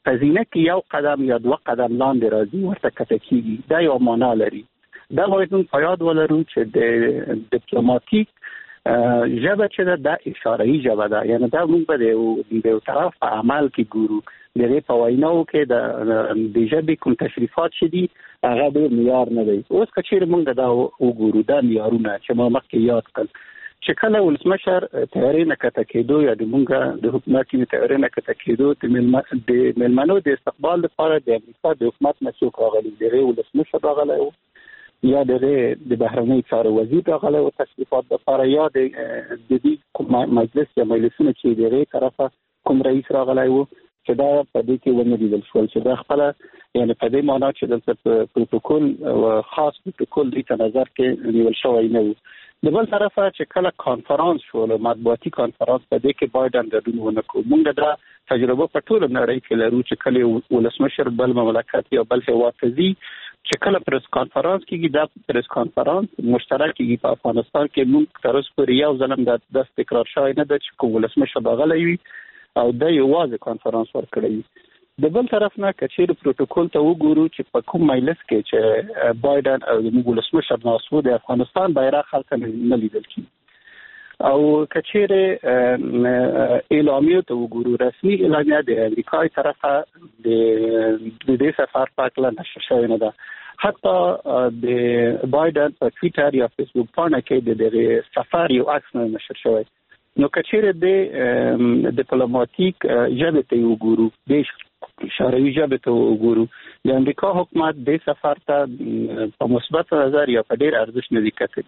پزینه کې یو قدم یا دوه قدم لاندې راځي ورته کته کیږي دا یو معنا لري. دا باید موږ په یاد ولرو چې د ډیپلوماټیک ژبه چې ده د اشاره‌ای ژبه ده، یعنی دا موږ به د یو طرف په عمل کې ګورو. د دې په ویناو کې د د ژبې کوم تشریفات چې دي هغه ډېر معیار نه دی. اوس که چیرې موږ دا وګورو دا معیارونه چې ما مخکې یاد کړل چې کله ولسمشر تیارې نه کته کېدو یا د موږ د حکومت تیارې نه کته کېدو د مېلمنو د استقبال لپاره د امریکا د حکومت نه څوک راغلي، د ولسمشر راغلی و یا د د بهرنی چارو وزیر راغلی و تشریفات لپاره، یا د دې کوم مجلس یا مجلسونه چې د غیر طرفه کوم رئیس راغلی و چې دا په دې کې ونه لیدل شول چې دا خپل یعنی په دې معنا چې د پروتوکول او خاص پروتوکول د نظر کې نیول شوی نه و. د بل طرفه چې کله کانفرنس شو مطبوعاتي کانفرنس په دې کې بایدن ګډون ونه کوو. موږ دا تجربه په ټول نړۍ کې لرو چې کله ولسمشر بل مملکت یا بل هیواد ته ځي چې کله پریس کانفرنس کېږي دا پریس کانفرنس مشترک کېږي. په افغانستان کې موږ تر اوسه پورې یو ځلم دا د تکرار شوی نه ده چې کوم ولسمشر راغلی وي او دا یوازې کانفرنس ورکړی. د بل طرف نه که چیرې پروتوکول ته وګورو چې په کوم مجلس کې چې بایدن او د ولسمشر ناست و د افغانستان بیرغ هلته نه لیدل کېږي. او که چیرې اعلامیه ته وګورو رسمي اعلامیه د امریکای طرفه د دې سفر په اړه نشر شوې نه ده. حتی د بایدن په ټویټر یا فیسبوک باندې کې د دغه سفر یو عکس نه نشر شوی. نو که چیرې د ډیپلوماټیک ژبې ته وګورو د اشاره‌ای ژبې ته وګورو د امریکا حکومت د سفر ته په مثبت نظر یا په ډېر ارزښت نه دی کتلی.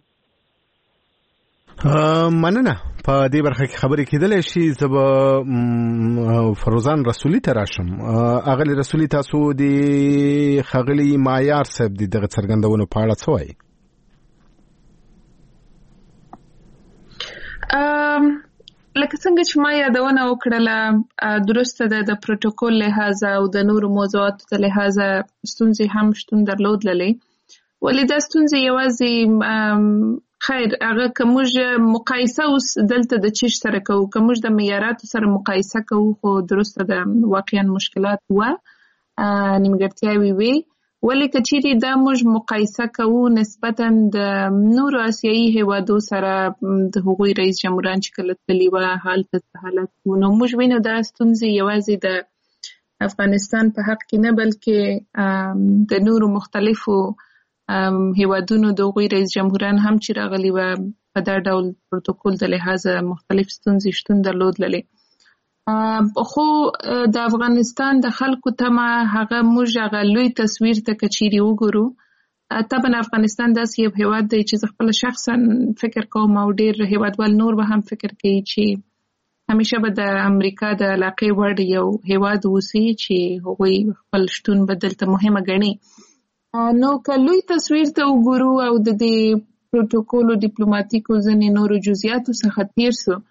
مننه. په دې برخه کې خبرې کېدلې شي زب فروزان رسولي ته راشم. اغلی رسولي تاسو د خغلی معیار صاحب د دغه څرګندونو په اړه څه وایي؟ لکه څنګه چې ما یادونه وکړله درسته ده د پروتوکول لحاظه او د نورو موضوعاتو د لحاظه ستونزې هم شتون درلودلې، ولې دا ستونزې یوازې خیر هغه که موږ مقایسه اوس دلته د چیش سره کوو که موږ د معیاراتو سره مقایسه کوو خو درسته ده واقعا مشکلات وه نیمګړتیاوې وې، ولې که چیرې دا موږ مقایسه کوو نسبتا د نورو آسیایي هیوادو سره د هغوی رئیس جمهوران چې کله تللي وه هلته څه حالت و، نو موږ وینو دا ستونزې یوازې د افغانستان په حق کې نه بلکې د نورو مختلفو هیوادونو د هغوی رئیس جمهوران هم چې راغلي وه په دا ډول پروتوکول د لحاظه مختلف ستونزې شتون درلودلې. خو د افغانستان د خلکو تمه هغه موږ هغه لوی تصویر ته که چیرې وګورو طبعا افغانستان داسې یو هیواد دی چې زه خپله شخصا فکر کوم او ډېر هیوادوال نور به هم فکر کوي چې همیشه به د امریکا د علاقې وړ یو هیواد اوسي چې هغوی خپل شتون به دلته مهمه ګڼي. نو که لوی تصویر ته وګورو او د دې پروتوکول او ډیپلوماټیکو ځینې نورو جزئیاتو څخه تیر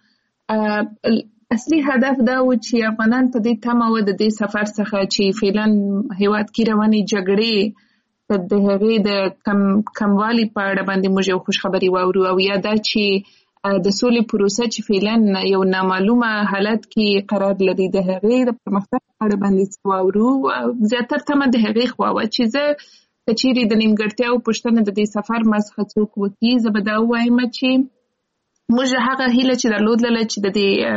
سو، اصلي هدف دا و چې افغانان په دې تمه و د دې سفر څخه چې فعلا هیواد کې روانې جګړې د هغې د کم کموالي په اړه باندې موږ یو خوشخبري واورو او یا دا چې د سولې پروسه چې فعلا یو نامعلومه حالت کې قرار لري د هغې د پرمختګ په اړه باندې څه واورو. زیاتر تمه د هغې خوا وه چې زه که چیرې د نیمګړتیاو پوښتنه د دې سفر ما څخه څوک وکړي زه به دا ووایم چې موږ هغه هیله چې درلودله چې د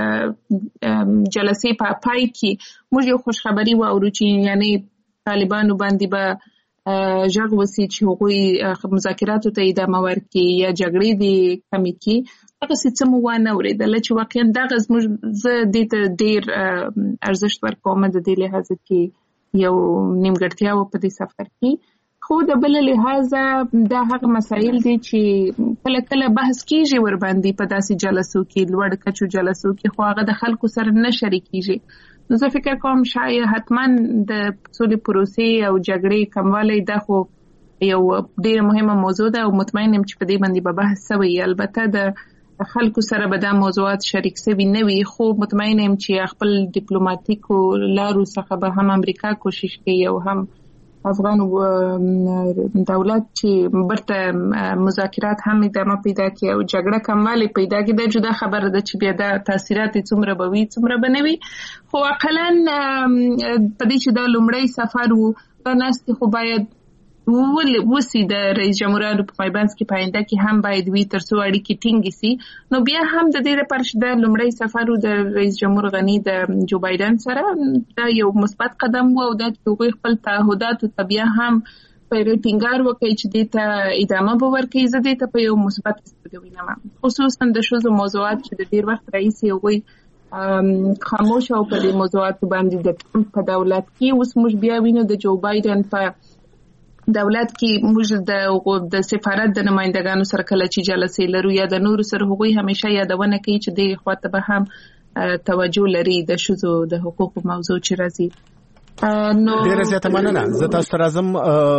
دې جلسې په پای کې موږ یو خوشخبري واورو چې یعنې طالبانو باندې به غږ وسي چې هغوی مذاکراتو ته ادامه ورکړي یا جګړې دې کمې کړي. هغسې څه مو وانه اورېدله چې واقعا دغه زموږ زه دې ته ډېر ارزښت ورکوم د دې لحاظه چې یو نیمګړتیا وه په دې سفر کې. خو د بل لحاظه دا هغه مسایل دي چې کله کله بحث کیږي ور باندې په داسې جلسو کې لوړ کچو جلسو کې خو هغه د خلکو سره نه شریکېږي. نو زه فکر کوم شاید حتما د سولې پروسې او جګړې کموالی دا خو یو ډېره مهمه موضوع ده او مطمئن یم چې په دې باندې به بحث سوی. البته د خلکو سره به دا موضوعات شریک سوي نه وي خو مطمئن یم چې خپل ډیپلوماټیکو لارو څخه به هم امریکا کوشش کوي او هم افغان دولت چې برته مذاکرات هم ادامه پیدا کړي او جګړه کموالی پیدا کړي، د جدا خبره ده چې بیا د تاثیرات څومره به وي څومره به نه وي. خو اقلا په دې چې دا لومړی سفر وو دا ناستې خو باید ول وسی د رئیس جمهوریت په مابینځ کې پاینده کې هم باید وي تر څو اړیکې ټینګې سي. نو بیا هم د دې لپاره چې د لومړی سفر د رئیس جمهور غنی د جو بایدن سره دا یو مثبت قدم و او د هغوی خپل تعهداتو ته بیا هم په ټینګار وکړي چې دې ته ادامه به ورکړي. زه دې ته په یو مثبت سترګه وینم، خصوصا د ښځو موضوعات چې د ډېر وخت راهیسې هغوی خاموش او په دې موضوعاتو باندې د ټرمپ په دولت کې اوس موږ بیا وینو د جو بایدن په دولت کې موږ د د سفارت د نمائندګانو سره کله چې جلسې لرو یا د نورو سره هغوی همیشه یادونه کوي چې دې خواته به هم توجه لري د ښځو د حقوقو موضوع چې راځي. نو ډیره زیاته مننه. زه تاسو ته راځم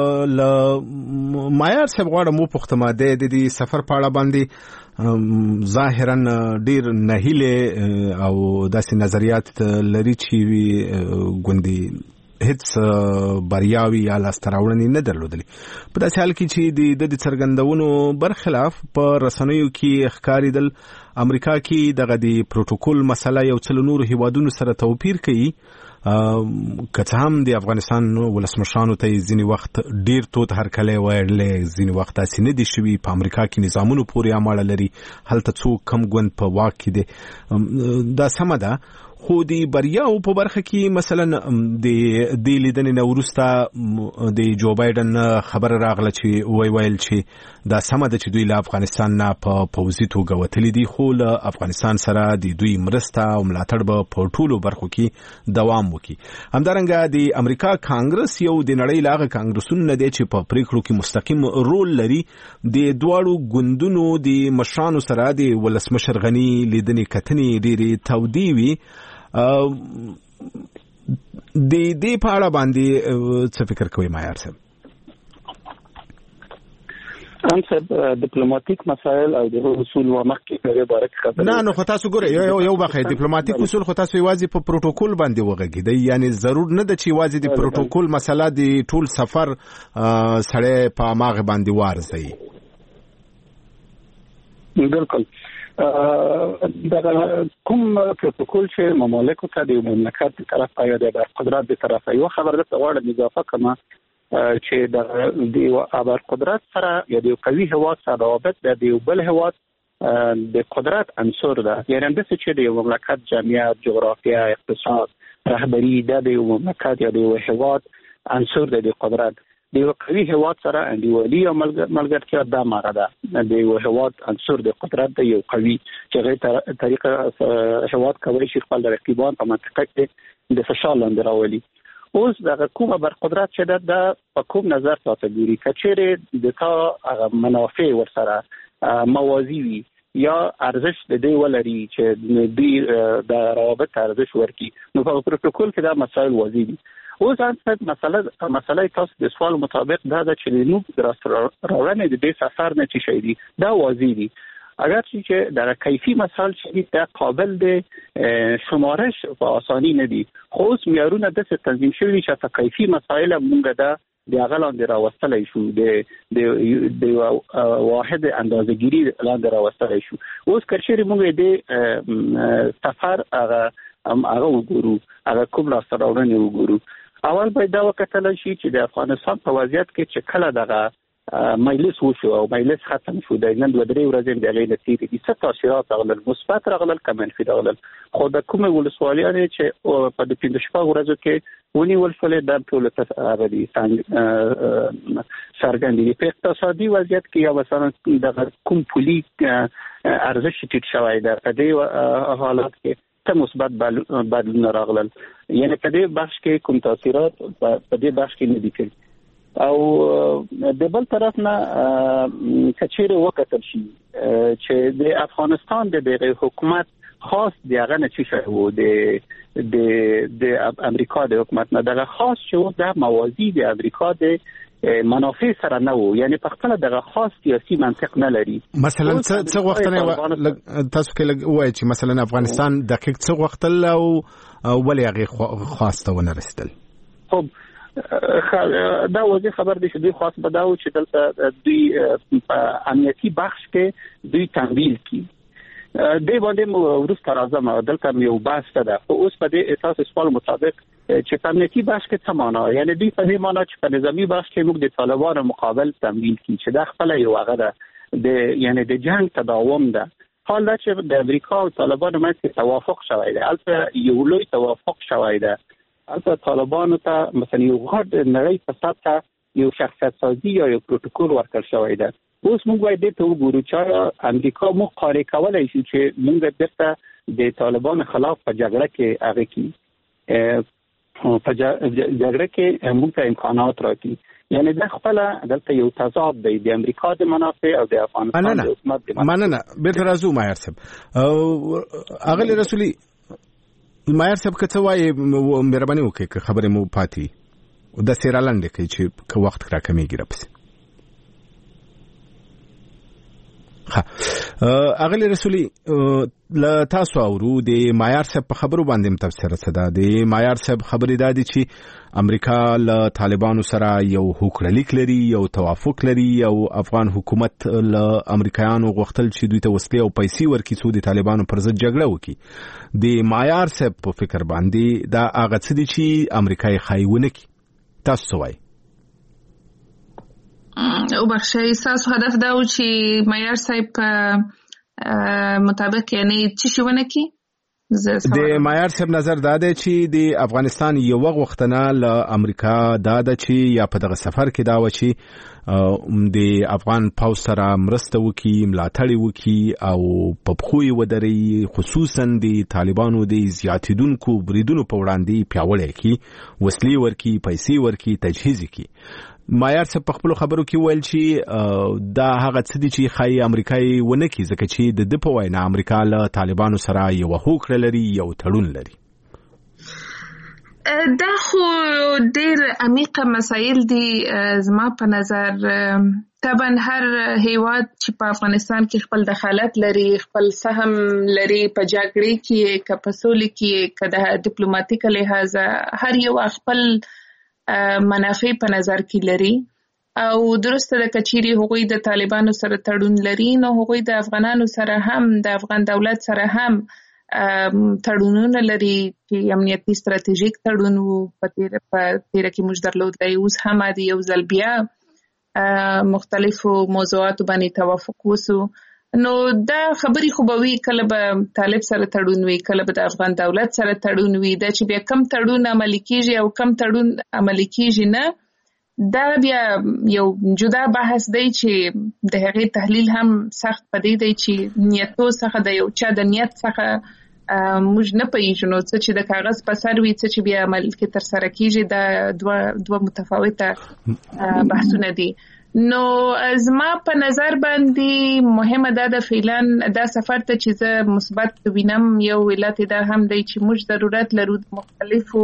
ل معیار صاحب غواړم وپوښتم د دې سفر په اړه باندې ظاهرا ډیر نهیله او داسې نظریات لري چې وی ګوندي هیڅ بریاوي یا لاستراوړنې نه درلودلې. په داسې حال کې چې د د څرګندونو برخلاف په رسنیو کې ښکاریدل امریکا کې دغه د پروتوکول مسله یو څل نور هیوادونو سره توپیر کوي، که هم د افغانستان ولسمشرانو ته ځینې وخت ډیر تود هرکلی ویلې، ځینې وخت داسې نه دي شوي. په امریکا کې نظامونو پورې اړه لري، هلته څوک کم ګوند په واک کې دی. دا سمه ده، خو د بریاو په برخه کې مثلا د دې لیدنې نه وروسته د جو بایدن خبره راغله چې وای ویل چې دا سمه ده چې دوی له افغانستان نه په پوځي توګه وتلي دي، خو له افغانستان سره د دوی مرسته او ملاتړ به په ټولو برخو کې دوام وکړي. همدارنګه د امریکا کانګرس یو د نړۍ له هغه کانګرسونو نه دی چې په پریکړو کې مستقیم رول لري. د دواړو ګوندونو د مشرانو سره د ولسمشر غني لیدنې کتنې ډېرې تودې وي. د دې په اړه باندې څه فکر کوي معیار صاحب؟ ان صاحب ډیپلوماټیک مسایل او د اصول و مخکې په اړه بارک خبره نه نو خو تاسو ګورئ یو یو بخې ډیپلوماټیک اصول خو تاسو یوازې په پروتوکول باندې وغږیدئ، یعنی ضرور نه ده چې یوازې د پروتوکول مسله د ټول سفر سره په ماغه باندې وارزي. بالکل دا کوم پروتوکول چې مملکت ته د مملکت طرف یا د قدرت د طرف یو خبر ده غواړم اضافه کما چې د د ابر قدرت سره یا د قوي هواد سره روابط د یو بل هواد د قدرت عنصر ده، یعنی د چې د مملکت جمعیت جغرافیا اقتصاد رهبری د یو مملکت یا د یو هواد عنصر د قدرت د یو قوي هواد سره انډیوالي او ملګرتیا د ماره ده. د یو هواد عنصر د قدرت د یو قوي چې غیر طریقه هواد کوي چې خپل رقیبان په منطقه کې د فشار لاندې راولي. اوس د کومه بر قدرت چې د په کوم نظر تاسو ګوري کچېره د تا منافع ورسره موازی وي یا ارزش د دې ولري چې د د روابط ارزش ورکي، نو په پروتوکول کې دا مسایل واضح دي. اوس ان مسله مسله تاسو د سوال مطابق دا چې نو راوړنه د دې سفر نه چي شي دي دا واضح دي. اگر چې د کیفي مسائل چې د قابل د شمارش په اساني نه دي، خو اوس معیارونه د تنظیم شوی چې په کیفي مسایل مونږ دا د اغلان د راوستلای شو د د واحد اندازه‌ګيري لاندې راوستلای شو. اوس کچېره مونږ د سفر هغه هغه وګورو، هغه کوم لاسته راوړنې وګورو. اول باید دا وکتل شي چې د افغانستان په وضعیت کې چې کله دغه مجلس وشو او مجلس ختم شو د نن دوه درې ورځې د غیر نتیجې د څه تاثیرات راغلل، مثبت راغلل که منفي راغلل. خو د کومه ولسوالیانې چې په د پنځه شپږ ورځو کې ونیول شولې د ټول هغه دي څرګند دي. په اقتصادي وضعیت کې یا مثلا د کوم پولي ارزش ټیټ شوی دی، په دې حالات کې ته مثبت بدلون راغلل، یعنی په دې بخش کې کوم تاثیرات په دې بخش کې نه دي کړي. او د بل طرف نه کچېره وکتل شي چې د افغانستان د دغه حکومت خاص دیغه نه چی شوی وو د د د امریکا د حکومت نه دغه خاص شو د موازی د امریکا د منافع سره نه وو، یعنی په خپل دغه خاص سیاسي منطق نه لري. مثلا څه وخت نه تاسو کې وایي چې مثلا افغانستان دقیق څه وخت له او ولې هغه خواسته ونه رسیدل؟ خب دا وځي خبر دي چې دوی خاص بداو چې دلته دوی په امنیتي بخش کې دوی تمویل کی دی باندې ورسته راځم دلته یو بحث ده او اوس په دې اساس سوال مطابق چې په امنیتي بخش کې څه معنا یعنی دوی په دې معنا چې په نظامی بخش کې موږ د طالبانو مقابل تمویل کی چې دا خپل یو هغه ده د یعنی د جنگ تداوم ده. حال دا چې د امریکا او طالبانو مابین توافق شوی دی، البته یو لوی توافق شوی دی، البته طالبانو ته مثلا یو غټ نړۍ په سطح یو شخصیت سازی یا یو پروتکول ورکړ شوی دی. اوس موږ باید دې ته وګورو چې امریکا موږ قارې کولای شي چې موږ بیرته د طالبانو خلاف په جګړه کې هغه کې په جګړه کې موږ ته امکانات راکړي. یعنی د خپل دلته یو تضاد دی د امریکا د منافع او د افغانستان د حکومت د منافع. مننه بیرته راځو مایر صاحب. اغلی رسولي مایر صاحب که څه وایي مهرباني وکړئ که خبرې مو پاتې د سیرالند کې چې که وخت را کمیږي راپسې. اغلی رسولي ل تاسو اورو د مایر صاحب په خبرو باندې متفسره صدا د مایر صاحب خبرې دا دي چې امریکا له طالبانو سره یو هوکړلیک لري، یو توافق لري، او افغان حکومت له امریکایانو غوښتل چې دوی ته وسلې او پیسې ورکړي څو د طالبانو پر ضد جګړه وکړي. د مایر صاحب په فکر باندې دا هغه څه دي چې امریکا یې ښایي ونه کړي. تاسو څه وایي؟ او بخشي تاسو هدف دا و چې معیار صاحب مطابق یعنی څه شي ونه کی؟ د معیار صاحب نظر دا دی چې د افغانستان یو وختنه له امریکا دا د چې یا په دغه سفر کې دا و چې د افغان پاوز سره مرسته وکي، ملاتړ وکي او په پخوی ودري، خصوصا د طالبانو د زیاتیدونکو بریدونو په وړاندې پیاوړی کی، وسلې ورکي، پیسې ورکي، تجهیز کی. مایر صاحب په خپل خبرو کې ویل چې دا هغه څه دي چې خای امریکای ونه کی ځکه چې د د په وینا امریکا له طالبانو سره یو هوکړه لري، یو تړون لري. دا خو ډېر عمیقه مسایل دي زما په نظر. طبعا هر هیواد چې په افغانستان کې خپل دخالت لري، خپل سهم لري په جګړې کې، که په سولې کې، که د ډیپلوماټیک لحاظ، هر یو خپل منافع په نظر کې لري. او درسته د کچيري هغوی د طالبانو سره تړون لري، نو هغوی د افغانانو سره هم د افغان دولت سره هم تړونونه لري چې امنیتي ستراتیژیک تړون وو په تیر په تیر کې موږ درلودلی. اوس هم د یو ځل بیا مختلفو موضوعاتو باندې توافق وسو. نو دا خبرې خو به وي کله به طالب سره تړون وي، کله به د افغان دولت سره تړون وي. دا چې بیا کم تړون عملي کیږي او کم تړون عملي کیږي نه، دا بیا یو جدا بحث دی چې د هغې تحلیل هم سخت پدې دی چې نیتو څخه د یو چا د نیت څخه موږ نه پوهیږو. نو څه چې د کاغذ په سر وي، څه چې بیا عمل کې ترسره کیږي، دا دوه دوه متفاوته بحثونه دي. نو زما په نظر باندې مهمه ده د فعلا دا سفر ته چې زه مثبت وینم. یو علت دا هم دی چې موږ ضرورت لرو د مختلفو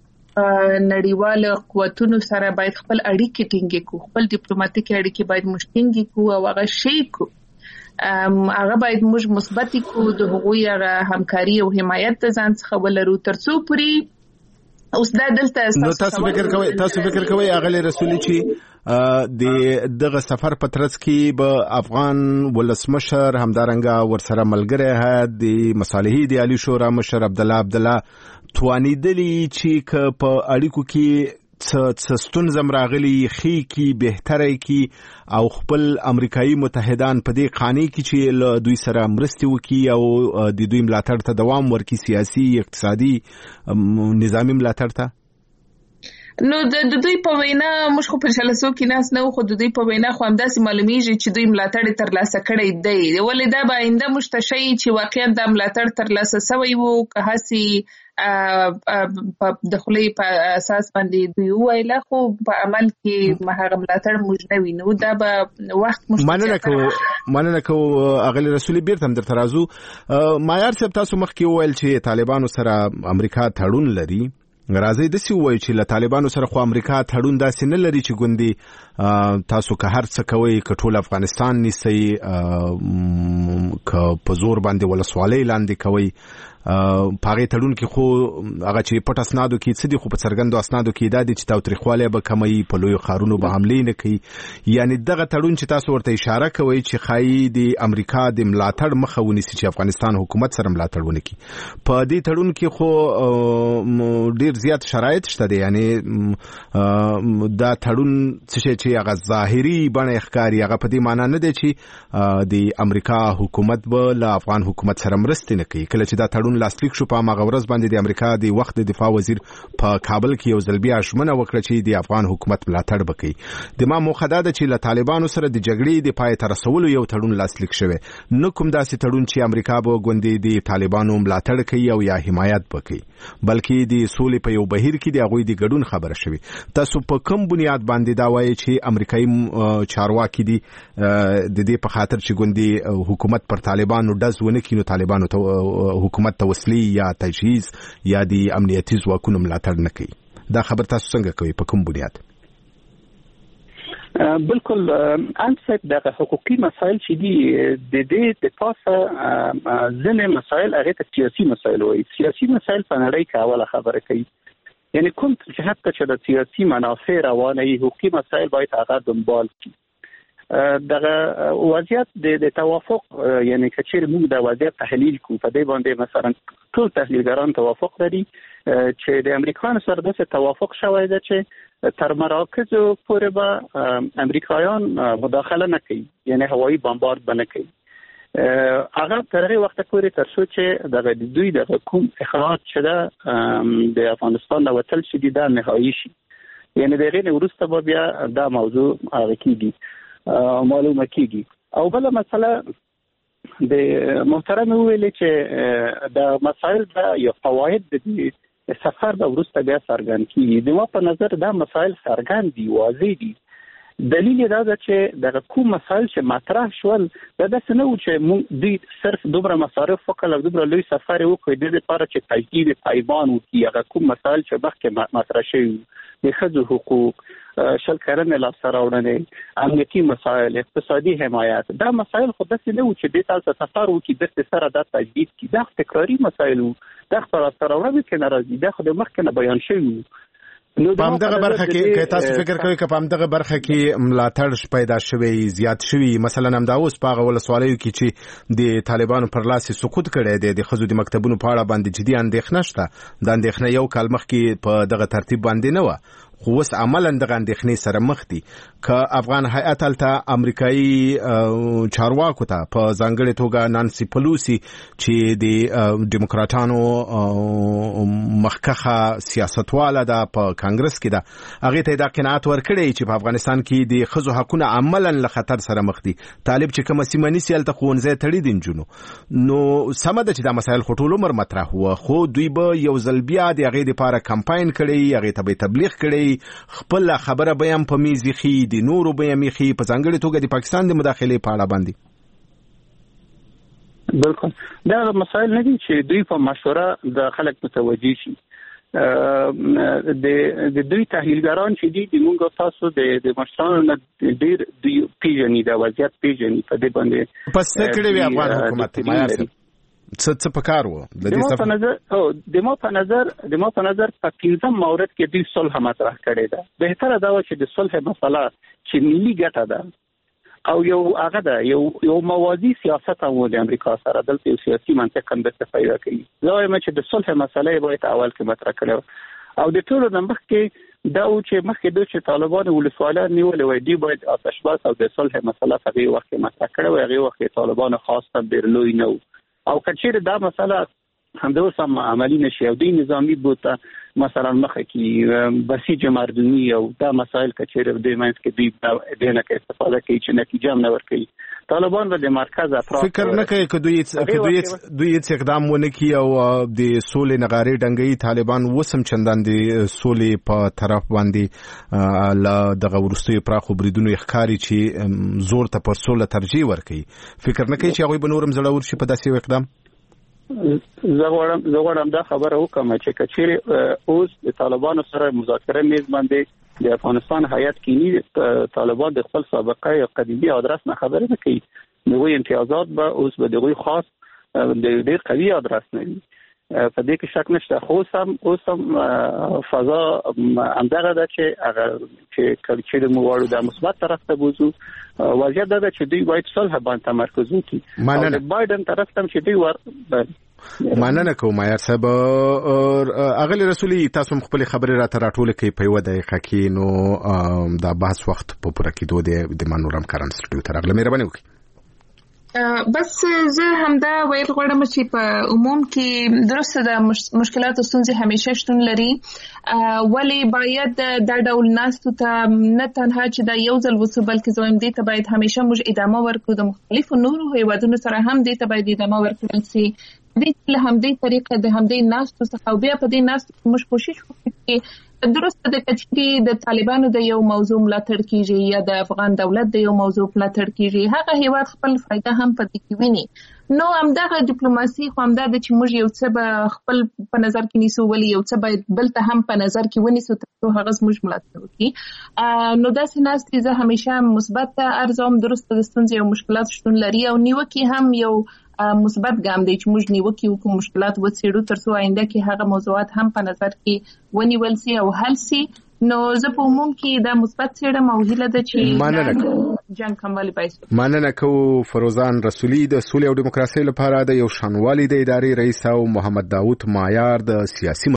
نړیوالو قوتونو سره باید خپل اړیکې ټینګې کړو، خپل ډیپلوماټیک اړیکې باید موږ ټینګې کړو او هغه شي کړو، هغه باید موږ مثبت کړو، د هغوی هغه همکاري او حمایت د ځان څخه ولرو تر څو پورې اوس دا دلته. نو تاسو فکر کوئ تاسو فکر کوئ اغلی رسولي چې د دغه سفر په ترڅ کې به افغان ولسمشر همدارنګه ورسره ملګری هیات د مصالحې د عالی شورا مشر عبدالله عبدالله توانیدلی چې که په اړیکو کې څه ستونزه راغلي ښې کړي، بهتره کړي او خپل امریکایي متحدان په دې قانع کړي چې له دوی سره مرستې وکړي او د دوی ملاتړ ته دوام ورکړي، سیاسي، اقتصادي، نظامي ملاتړ ته. نو د دوی په وینا موږ خو په جلسو کې ناس نه، خو د دوی په وینا خو همداسې معلومیږي چې دوی ملاتړ ترلاسه کړی دی. ولې دا به آینده موږ ته ښیي چې واقعا دا ملاتړ ترلاسه سوی وو، که هسې د خولې په اساس باندې دوی وویله خو په عمل کې هغه ملاتړ موږ نه وینو. دا به وخت موږ مننه کوو مننه کوو اغلی رسولي. بیرته هم درته راځو. مایر صاحب تاسو مخکې وویل چې طالبانو سره امریکا تړون لري. راځي داسې ووایي چې له طالبانو سره خو امریکا تړون داسې نه لري چې ګوندې تاسو که هر څه کوئ، که ټول افغانستان نیسئ، که په زور باندې ولسوالۍ لاندې کوئ، پاغه تړون کې خو هغه چې پټ اسنادو کې څه دي خو په څرګندو اسنادو کې دا دي چې تاوتریخواله به کمي په لوی خارونو به حمله نه کوي. یعنی دغه تړون چې تاسو ورته اشاره کوي چې خای د امریکا د ملاتړ مخه ونیسي چې افغانستان حکومت سره ملاتړ ونکړي. په دې تړون کې خو ډیر زیات شرایط شته دي. یعنی دا تړون څه چې هغه ظاهري بڼه ښکاري هغه په دې معنی نه دی چې د امریکا حکومت به له افغان حکومت سره مرسته نه کوي. کله چې دا تړون لاسلیک شو په هغه ورځ باندې د امریکا د وخت د دفاع وزیر په کابل کې یو ځل بیا ژمنه وکړه چې د افغان حکومت ملاتړ وکړي. د ما موخه دا ده چې له طالبانو سره د جګړې د پای ته رسولو یو تړون لاسلیک شوی، نه کوم داسې تړون چې امریکا به ګوندې د طالبانو ملاتړ کوي او یا حمایت وکړي، بلکې د سولې په یو بهیر کې د هغوی د ګډون خبره شوی. تاسو په کوم بنیاد باندې دا وایي چې امریکایي چارواکي دي د دې په خاطر چې ګوندې حکومت پر طالبانو ډز ونه کړي نو طالبانو ته حکومت توسلی یا تجهیز یا د امنیتي ځواکونو ملاتړ نه کوي؟ دا خبر تاسو څنګه کوي؟ په کوم بنیاد؟ بالکل انت صاحب دغه حقوقي مسایل چې دي د دې د پاسه ځینې مسایل هغه ته سیاسي مسایل وایي. سیاسي مسایل په نړۍ کې اوله خبره کوي، یعنی کوم چې حتی چې د سیاسي منافع روانه وي حقوقي مسایل باید هغه دنبال شي. دغه وضعیت د توافق یعنی کچیر موږ د وضعیت تحلیل کو په دې باندې مثلا ټول تحلیلګران توافق لري چې د امریکایانو سره د توافق شوی دی چې تر مراکز پورې به امریکایان مداخله نه کوي، یعنی هوایي بمبارد به نه کوي. هغه تر هغه وخت پورې تر څو چې دغه دوی د کوم اخراج شده د افغانستان د وتل شدي دا نهایی شي، یعنی دغه نه وروسته به بیا دا موضوع هغه کیږي معلومه کیږي. او بل مسله د محترم ویل چې د مسائل د یو فواید د سفر د وروسته بیا څرګند کیږي. د ما په نظر دا مسائل څرګند دي، واضح دي. دلیل دا ده چې د کوم مسائل چې مطرح شول دا د سنو چې موږ د صرف دومره مصارف وکړل او دومره لوی سفر وکړ د لپاره چې تجدید پیمان وکړي. هغه کوم مسائل چې مخکې مطرح شوي د ښځو حقوق، شل کرنه لاسته راوړنې، امنیتي مسایل، اقتصادي حمایت، دا مسایل خو داسې نه و چې د تاسو سفر وکړي د سره د تجدید کی دا تکراری مسایل وو. دا خبره لاسته راوړنه کې ناراضي دا خو د مخکې نه بیان شوی. په همدغه برخه کې که تاسو فکر کوئ که په همدغه برخه کې ملاتړ پیدا شوی زیات شوی، مثلا همدا اوس په هغه ولسوالیو کې چې د طالبانو پر لاس سقوط کړی دی د ښځو د مکتبونو په اړه باندې جدي اندېښنه شته. دا اندېښنه یو کال مخکې په دغه ترتیب باندې نه وه، خو اوس عملا دغه اندېښنې سره مخ دي. که افغان هیئت هلته امریکایي چارواکو ته په ځانګړې توګه نانسي پلوسي چې د ډیموکراټانو مخکښه سیاستواله ده په کانګرس کې ده، هغې ته یې دا قناعت ورکړی چې په افغانستان کې د ښځو حقونه عملا له خطر سره مخ دي. طالب چې کومه سیمه نیسي هلته ښوونځی تړي د نجونو. نو سمه ده چې دا مسایل خو ټول عمر مطرح وه، خو دوی به یو ځل بیا د هغې دپاره کمپاین کړی، هغې ته به تبلیغ کړی، خپل خبره به هم په میز ایښي، د نورو به هم ایښي، په ځانګړې توګه د پاکستان د مداخلې په اړه باندې. بالکل دا مسایل نه دي چې دوی په مشوره د خلک متوجي شي. د د دوی تحلیلګران چې دي د موږ تاسو د د مشرانو نه ډیر دوی پیژني د وضعیت پیژني په دې باندې پس کړي وي افغان حکومت معیار څه څه پکار وو د دې په نظر او د مو په نظر د مو په نظر په پنځم مورد کې دوی صلح مطرح کړی ده. بهتره دا و چې د صلح مسله چې ملي ګټه ده او یو هغه ده یو یو موازی سیاست هم د امریکا سره دلته یو سیاسي منطق هم د پیدا کوي. دا وایم چې د صلح مسله باید اول کې مطرح کړو او د ټولو د مخ کې دا و چې مخکې دوی چې طالبان ولسوالیان نیولې وای دی باید آتش بس او د صلح مسله په هغه وخت مطرح کړو. هغه وخت طالبان خاصه ډیر لوی نه او کچېر دا مسله همدوس هم عملی نشي او د نظامی بوته مثلا مخه کې بسیج مردمی او دا مسائل کچېر د مینس کې دی دینه کې استفاده کوي چې نتیجه هم نه ورکوي. طالبان به د مرکز اطراف فکر نه کوي چې دوی چې دوی دوی اقدام ونه کوي او د سولې نغارې ډنګي طالبان وسم چندان د سولې په طرف باندې لا دغه ورستي پراخو بریدونو ښکاری چې زور ته پر سوله ترجیح ورکوي. فکر نه کوي چې هغه به نورم زړور شي په داسې اقدام؟ زه غواړم زه غواړم دا خبره وکم چې کچېر اوس د طالبانو سره مذاکره میز باندې د افغانستان هیئت کینی طالبان د خپل سابقه یا قدیمی آدرس نه خبره نکوي، نوې امتیازات به اوس به دغه خاص د ډېر قوي آدرس نه وي. په دې کې شک نشته. خو سم اوس هم فضا همدغه ده چې هغه چې کله چې موږ واړو د مثبت طرف ته بوزو وضعیت ده چې دوی باید صلح باندې تمرکز وکړي. او د بایدن طرف ته چې دوی ور مننه کوم مایر صاحب. اغلی رسولي تاسو خپل خبرې را تر ټوله کې په یو دقیقه کې نو دا بحث وخت په پوره کې دوه د منورم کارن سټډیو ته راغله. مهرباني وکړئ. بس زه همدا ویل غواړم چې په عموم کې درسته د مشکلات او ستونزې همیشه شتون لري، ولی باید دا ډول ناستو ته نه تنها چې دا یو ځل وسو بلکې زویم دې ته باید همیشه موږ ادامه ورکړو. د مختلفو نورو هیوادونو سره هم دې ته باید ادامه ورکړل شي. دې له همدې طریقه د همدې ناستو څخه او بیا په دې ناستو موږ کوشش وکړو چې درسته د کچري د طالبانو د یو موضوع ملاتړ کیږي یا د افغان دولت د یو موضوع ملاتړ کیږي، هغه هیواد خپل فائدہ هم پدې کې ویني. نو همدغه ډیپلوماسي خو همدا د چې موږ یو څه به خپل په نظر کې نیسو، ولی یو څه باید بل ته هم په نظر کې ونیسو ترڅو هغه زموږ ملاتړ وکړي. نو داسې ناستې زه همیشه مثبت ارزوم. درسته د ستونزې او مشکلات شتون لري او نیوکې هم یو مثبت ګام دی چې موږ نیوکې وکړو، مشکلات وڅېړو ترڅو آینده کې هغه موضوعات هم په نظر کې ونیول سي او حل سي. نو زه په عموم کې دا مثبت څېړم او هیله ده چې جنګ کموالی پیدا. مننه کوو فروزان رسولي د سولې او دیموکراسۍ لپاره د یو شانوالي د ادارې رئیس او محمد داوود مایار د سیاسي